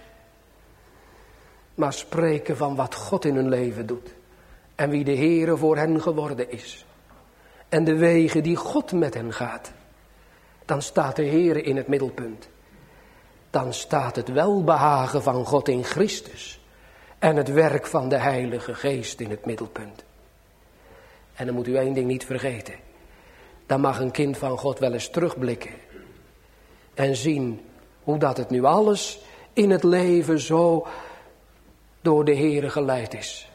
Maar spreken van wat God in hun leven doet. En wie de Heere voor hen geworden is. En de wegen die God met hen gaat. Dan staat de Heere in het middelpunt. Dan staat het welbehagen van God in Christus. En het werk van de Heilige Geest in het middelpunt. En dan moet u één ding niet vergeten. Dan mag een kind van God wel eens terugblikken. En zien hoe dat het nu alles in het leven zo door de Heere geleid is.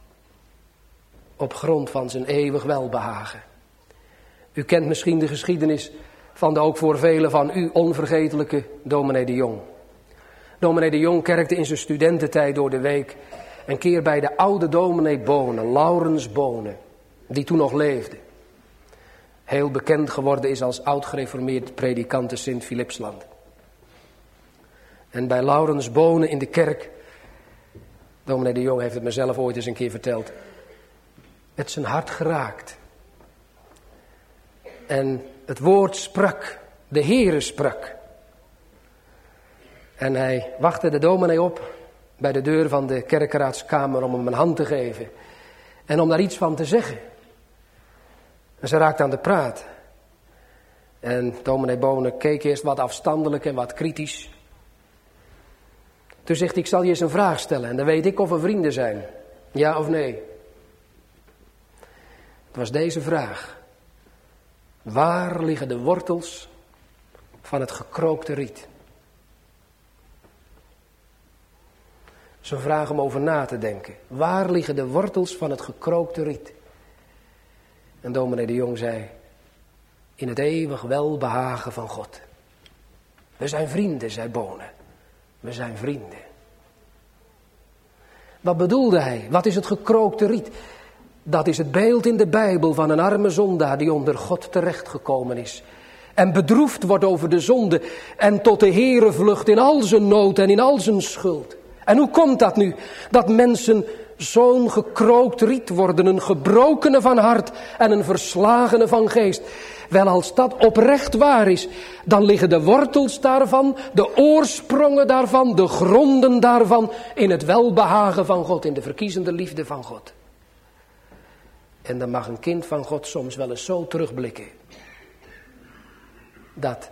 Op grond van zijn eeuwig welbehagen. U kent misschien de geschiedenis van de ook voor velen van u onvergetelijke dominee de Jong. Dominee de Jong kerkte in zijn studententijd door de week een keer bij de oude dominee Bonen, Laurens Bonen, die toen nog leefde. Heel bekend geworden is als oud-gereformeerd predikant te Sint-Philipsland. En bij Laurens Bonen in de kerk, dominee de Jong heeft het mezelf ooit eens een keer verteld, werd zijn hart geraakt. En het woord sprak, de Heere sprak. En hij wachtte de dominee op bij de deur van de kerkeraadskamer om hem een hand te geven. En om daar iets van te zeggen. En ze raakte aan de praat. En dominee Bonen keek eerst wat afstandelijk en wat kritisch. Toen zegt hij, ik zal je eens een vraag stellen. En dan weet ik of we vrienden zijn. Ja of nee? Het was deze vraag. Waar liggen de wortels van het gekrookte riet? Dat is een vraag om over na te denken. Waar liggen de wortels van het gekrookte riet? En dominee de Jong zei, in het eeuwig welbehagen van God. We zijn vrienden, zei Bonen. We zijn vrienden. Wat bedoelde hij? Wat is het gekrookte riet? Dat is het beeld in de Bijbel van een arme zondaar die onder God terechtgekomen is. En bedroefd wordt over de zonde en tot de Heere vlucht in al zijn nood en in al zijn schuld. En hoe komt dat nu? Dat mensen zo'n gekrookt riet worden, een gebrokene van hart en een verslagene van geest. Wel, als dat oprecht waar is, dan liggen de wortels daarvan, de oorsprongen daarvan, de gronden daarvan in het welbehagen van God, in de verkiezende liefde van God. En dan mag een kind van God soms wel eens zo terugblikken. Dat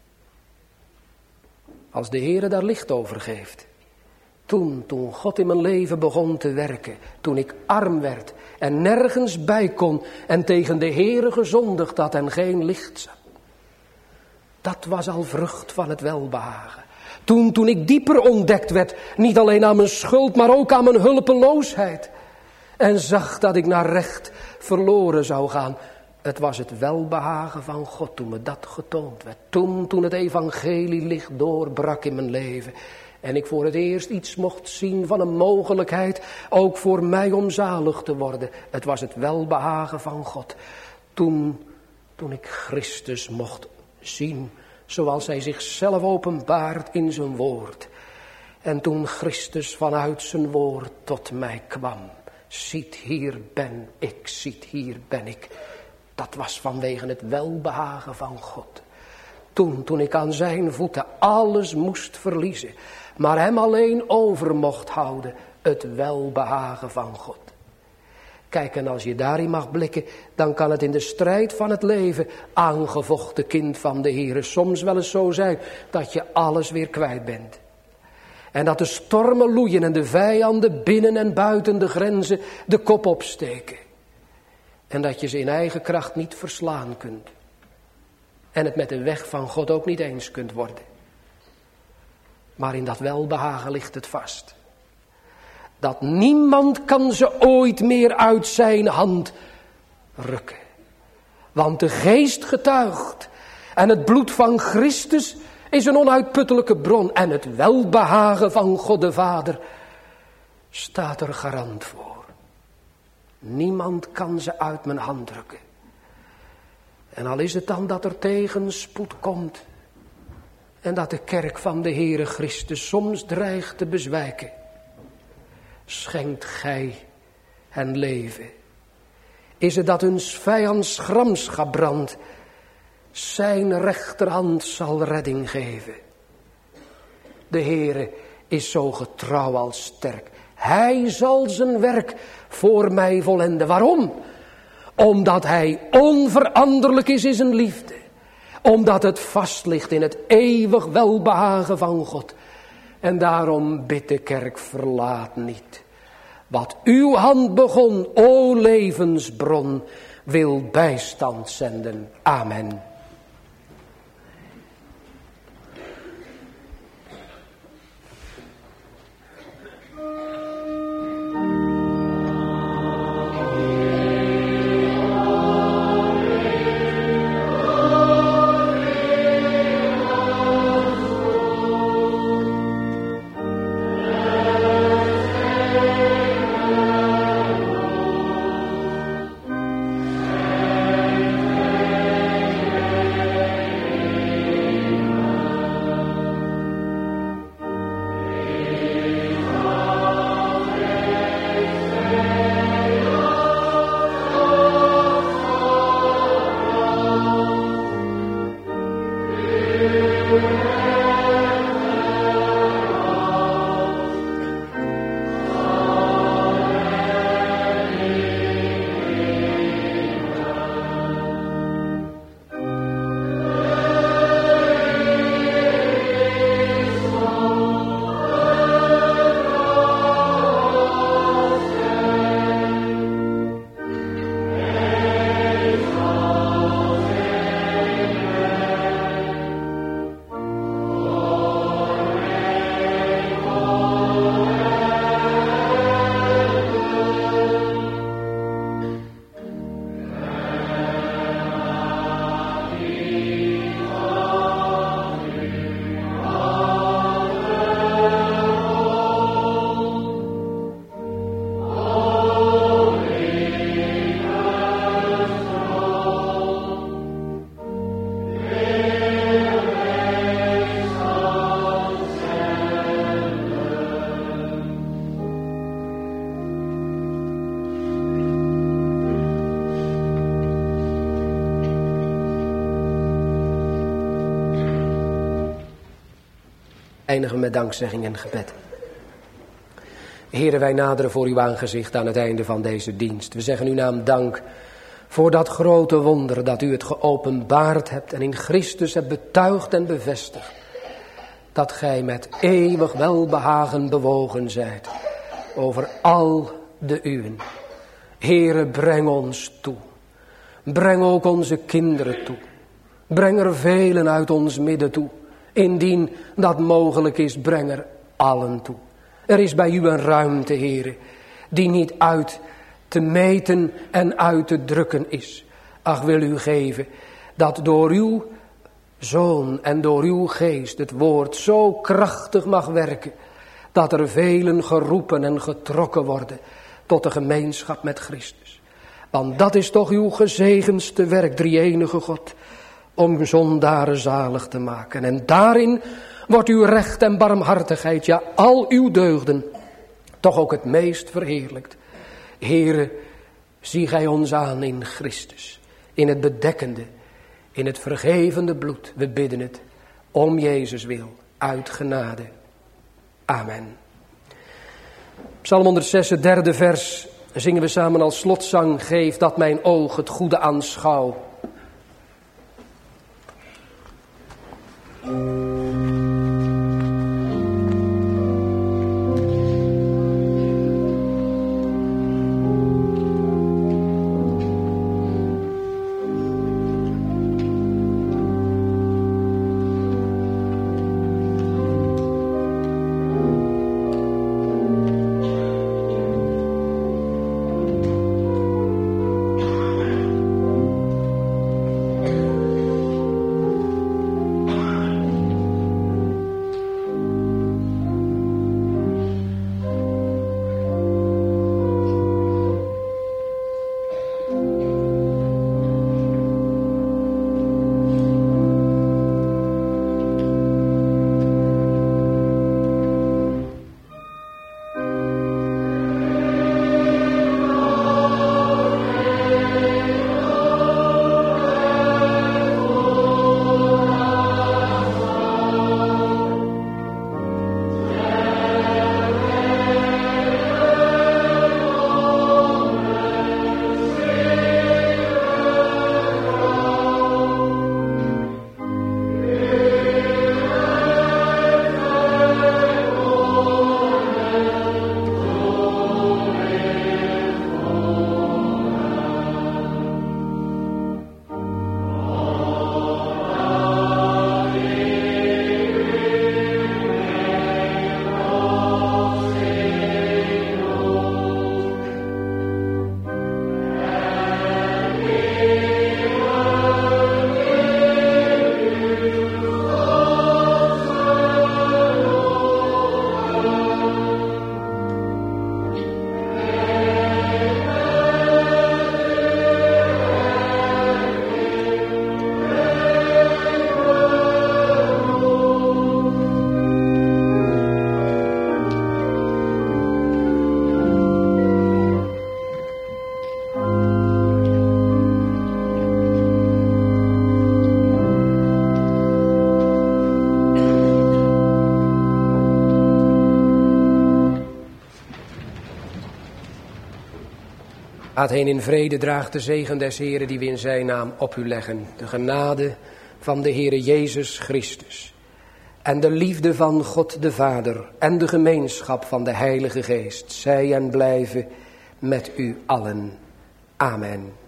als de Heere daar licht over geeft. Toen, toen God in mijn leven begon te werken. Toen ik arm werd en nergens bij kon. En tegen de Heere gezondigd had en geen licht zag. Dat was al vrucht van het welbehagen. Toen, toen ik dieper ontdekt werd. Niet alleen aan mijn schuld, maar ook aan mijn hulpeloosheid. En zag dat ik naar recht verloren zou gaan. Het was het welbehagen van God toen me dat getoond werd. Toen, toen het evangelie licht doorbrak in mijn leven. En ik voor het eerst iets mocht zien van een mogelijkheid. Ook voor mij om zalig te worden. Het was het welbehagen van God. Toen, toen ik Christus mocht zien. Zoals hij zichzelf openbaart in zijn woord. En toen Christus vanuit zijn woord tot mij kwam. Ziet, hier ben ik, ziet, hier ben ik. Dat was vanwege het welbehagen van God. Toen, toen ik aan zijn voeten alles moest verliezen. Maar hem alleen over mocht houden. Het welbehagen van God. Kijk, en als je daarin mag blikken. Dan kan het in de strijd van het leven. Aangevochten kind van de Heere. Soms wel eens zo zijn. Dat je alles weer kwijt bent. En dat de stormen loeien en de vijanden binnen en buiten de grenzen de kop opsteken. En dat je ze in eigen kracht niet verslaan kunt. En het met de weg van God ook niet eens kunt worden. Maar in dat welbehagen ligt het vast. Dat niemand kan ze ooit meer uit zijn hand rukken. Want de geest getuigt. En het bloed van Christus is een onuitputtelijke bron. En het welbehagen van God de Vader staat er garant voor. Niemand kan ze uit mijn hand drukken. En al is het dan dat er tegenspoed komt. En dat de kerk van de Heere Christus soms dreigt te bezwijken. Schenkt gij hen leven is het dat huns vijands gramschap brandt. Zijn rechterhand zal redding geven. De Heere is zo getrouw als sterk. Hij zal zijn werk voor mij volenden. Waarom? Omdat hij onveranderlijk is in zijn liefde. Omdat het vast ligt in het eeuwig welbehagen van God. En daarom bidt de kerk, verlaat niet. Wat uw hand begon, o levensbron, wil bijstand zenden. Amen. Eindigen met dankzegging en gebed. Heere, wij naderen voor uw aangezicht aan het einde van deze dienst. We zeggen uw naam dank voor dat grote wonder dat u het geopenbaard hebt en in Christus hebt betuigd en bevestigd. Dat gij met eeuwig welbehagen bewogen zijt over al de uwen. Heere, breng ons toe. Breng ook onze kinderen toe. Breng er velen uit ons midden toe. Indien dat mogelijk is, breng er allen toe. Er is bij u een ruimte, Heere, die niet uit te meten en uit te drukken is. Ach, wil u geven dat door uw Zoon en door uw geest het woord zo krachtig mag werken, dat er velen geroepen en getrokken worden tot de gemeenschap met Christus. Want dat is toch uw gezegendste werk, drie-enige God, om zondaren zalig te maken. En daarin wordt uw recht en barmhartigheid, ja al uw deugden, toch ook het meest verheerlijkt. Heere, zie gij ons aan in Christus, in het bedekkende, in het vergevende bloed. We bidden het om Jezus wil, uit genade. Amen. Psalm honderdzes, het derde vers, zingen we samen als slotzang. Geef dat mijn oog het goede aanschouw. Gaat heen in vrede, draagt de zegen des Heren die we in zijn naam op u leggen. De genade van de Heere Jezus Christus. En de liefde van God de Vader en de gemeenschap van de Heilige Geest. Zij en blijven met u allen. Amen.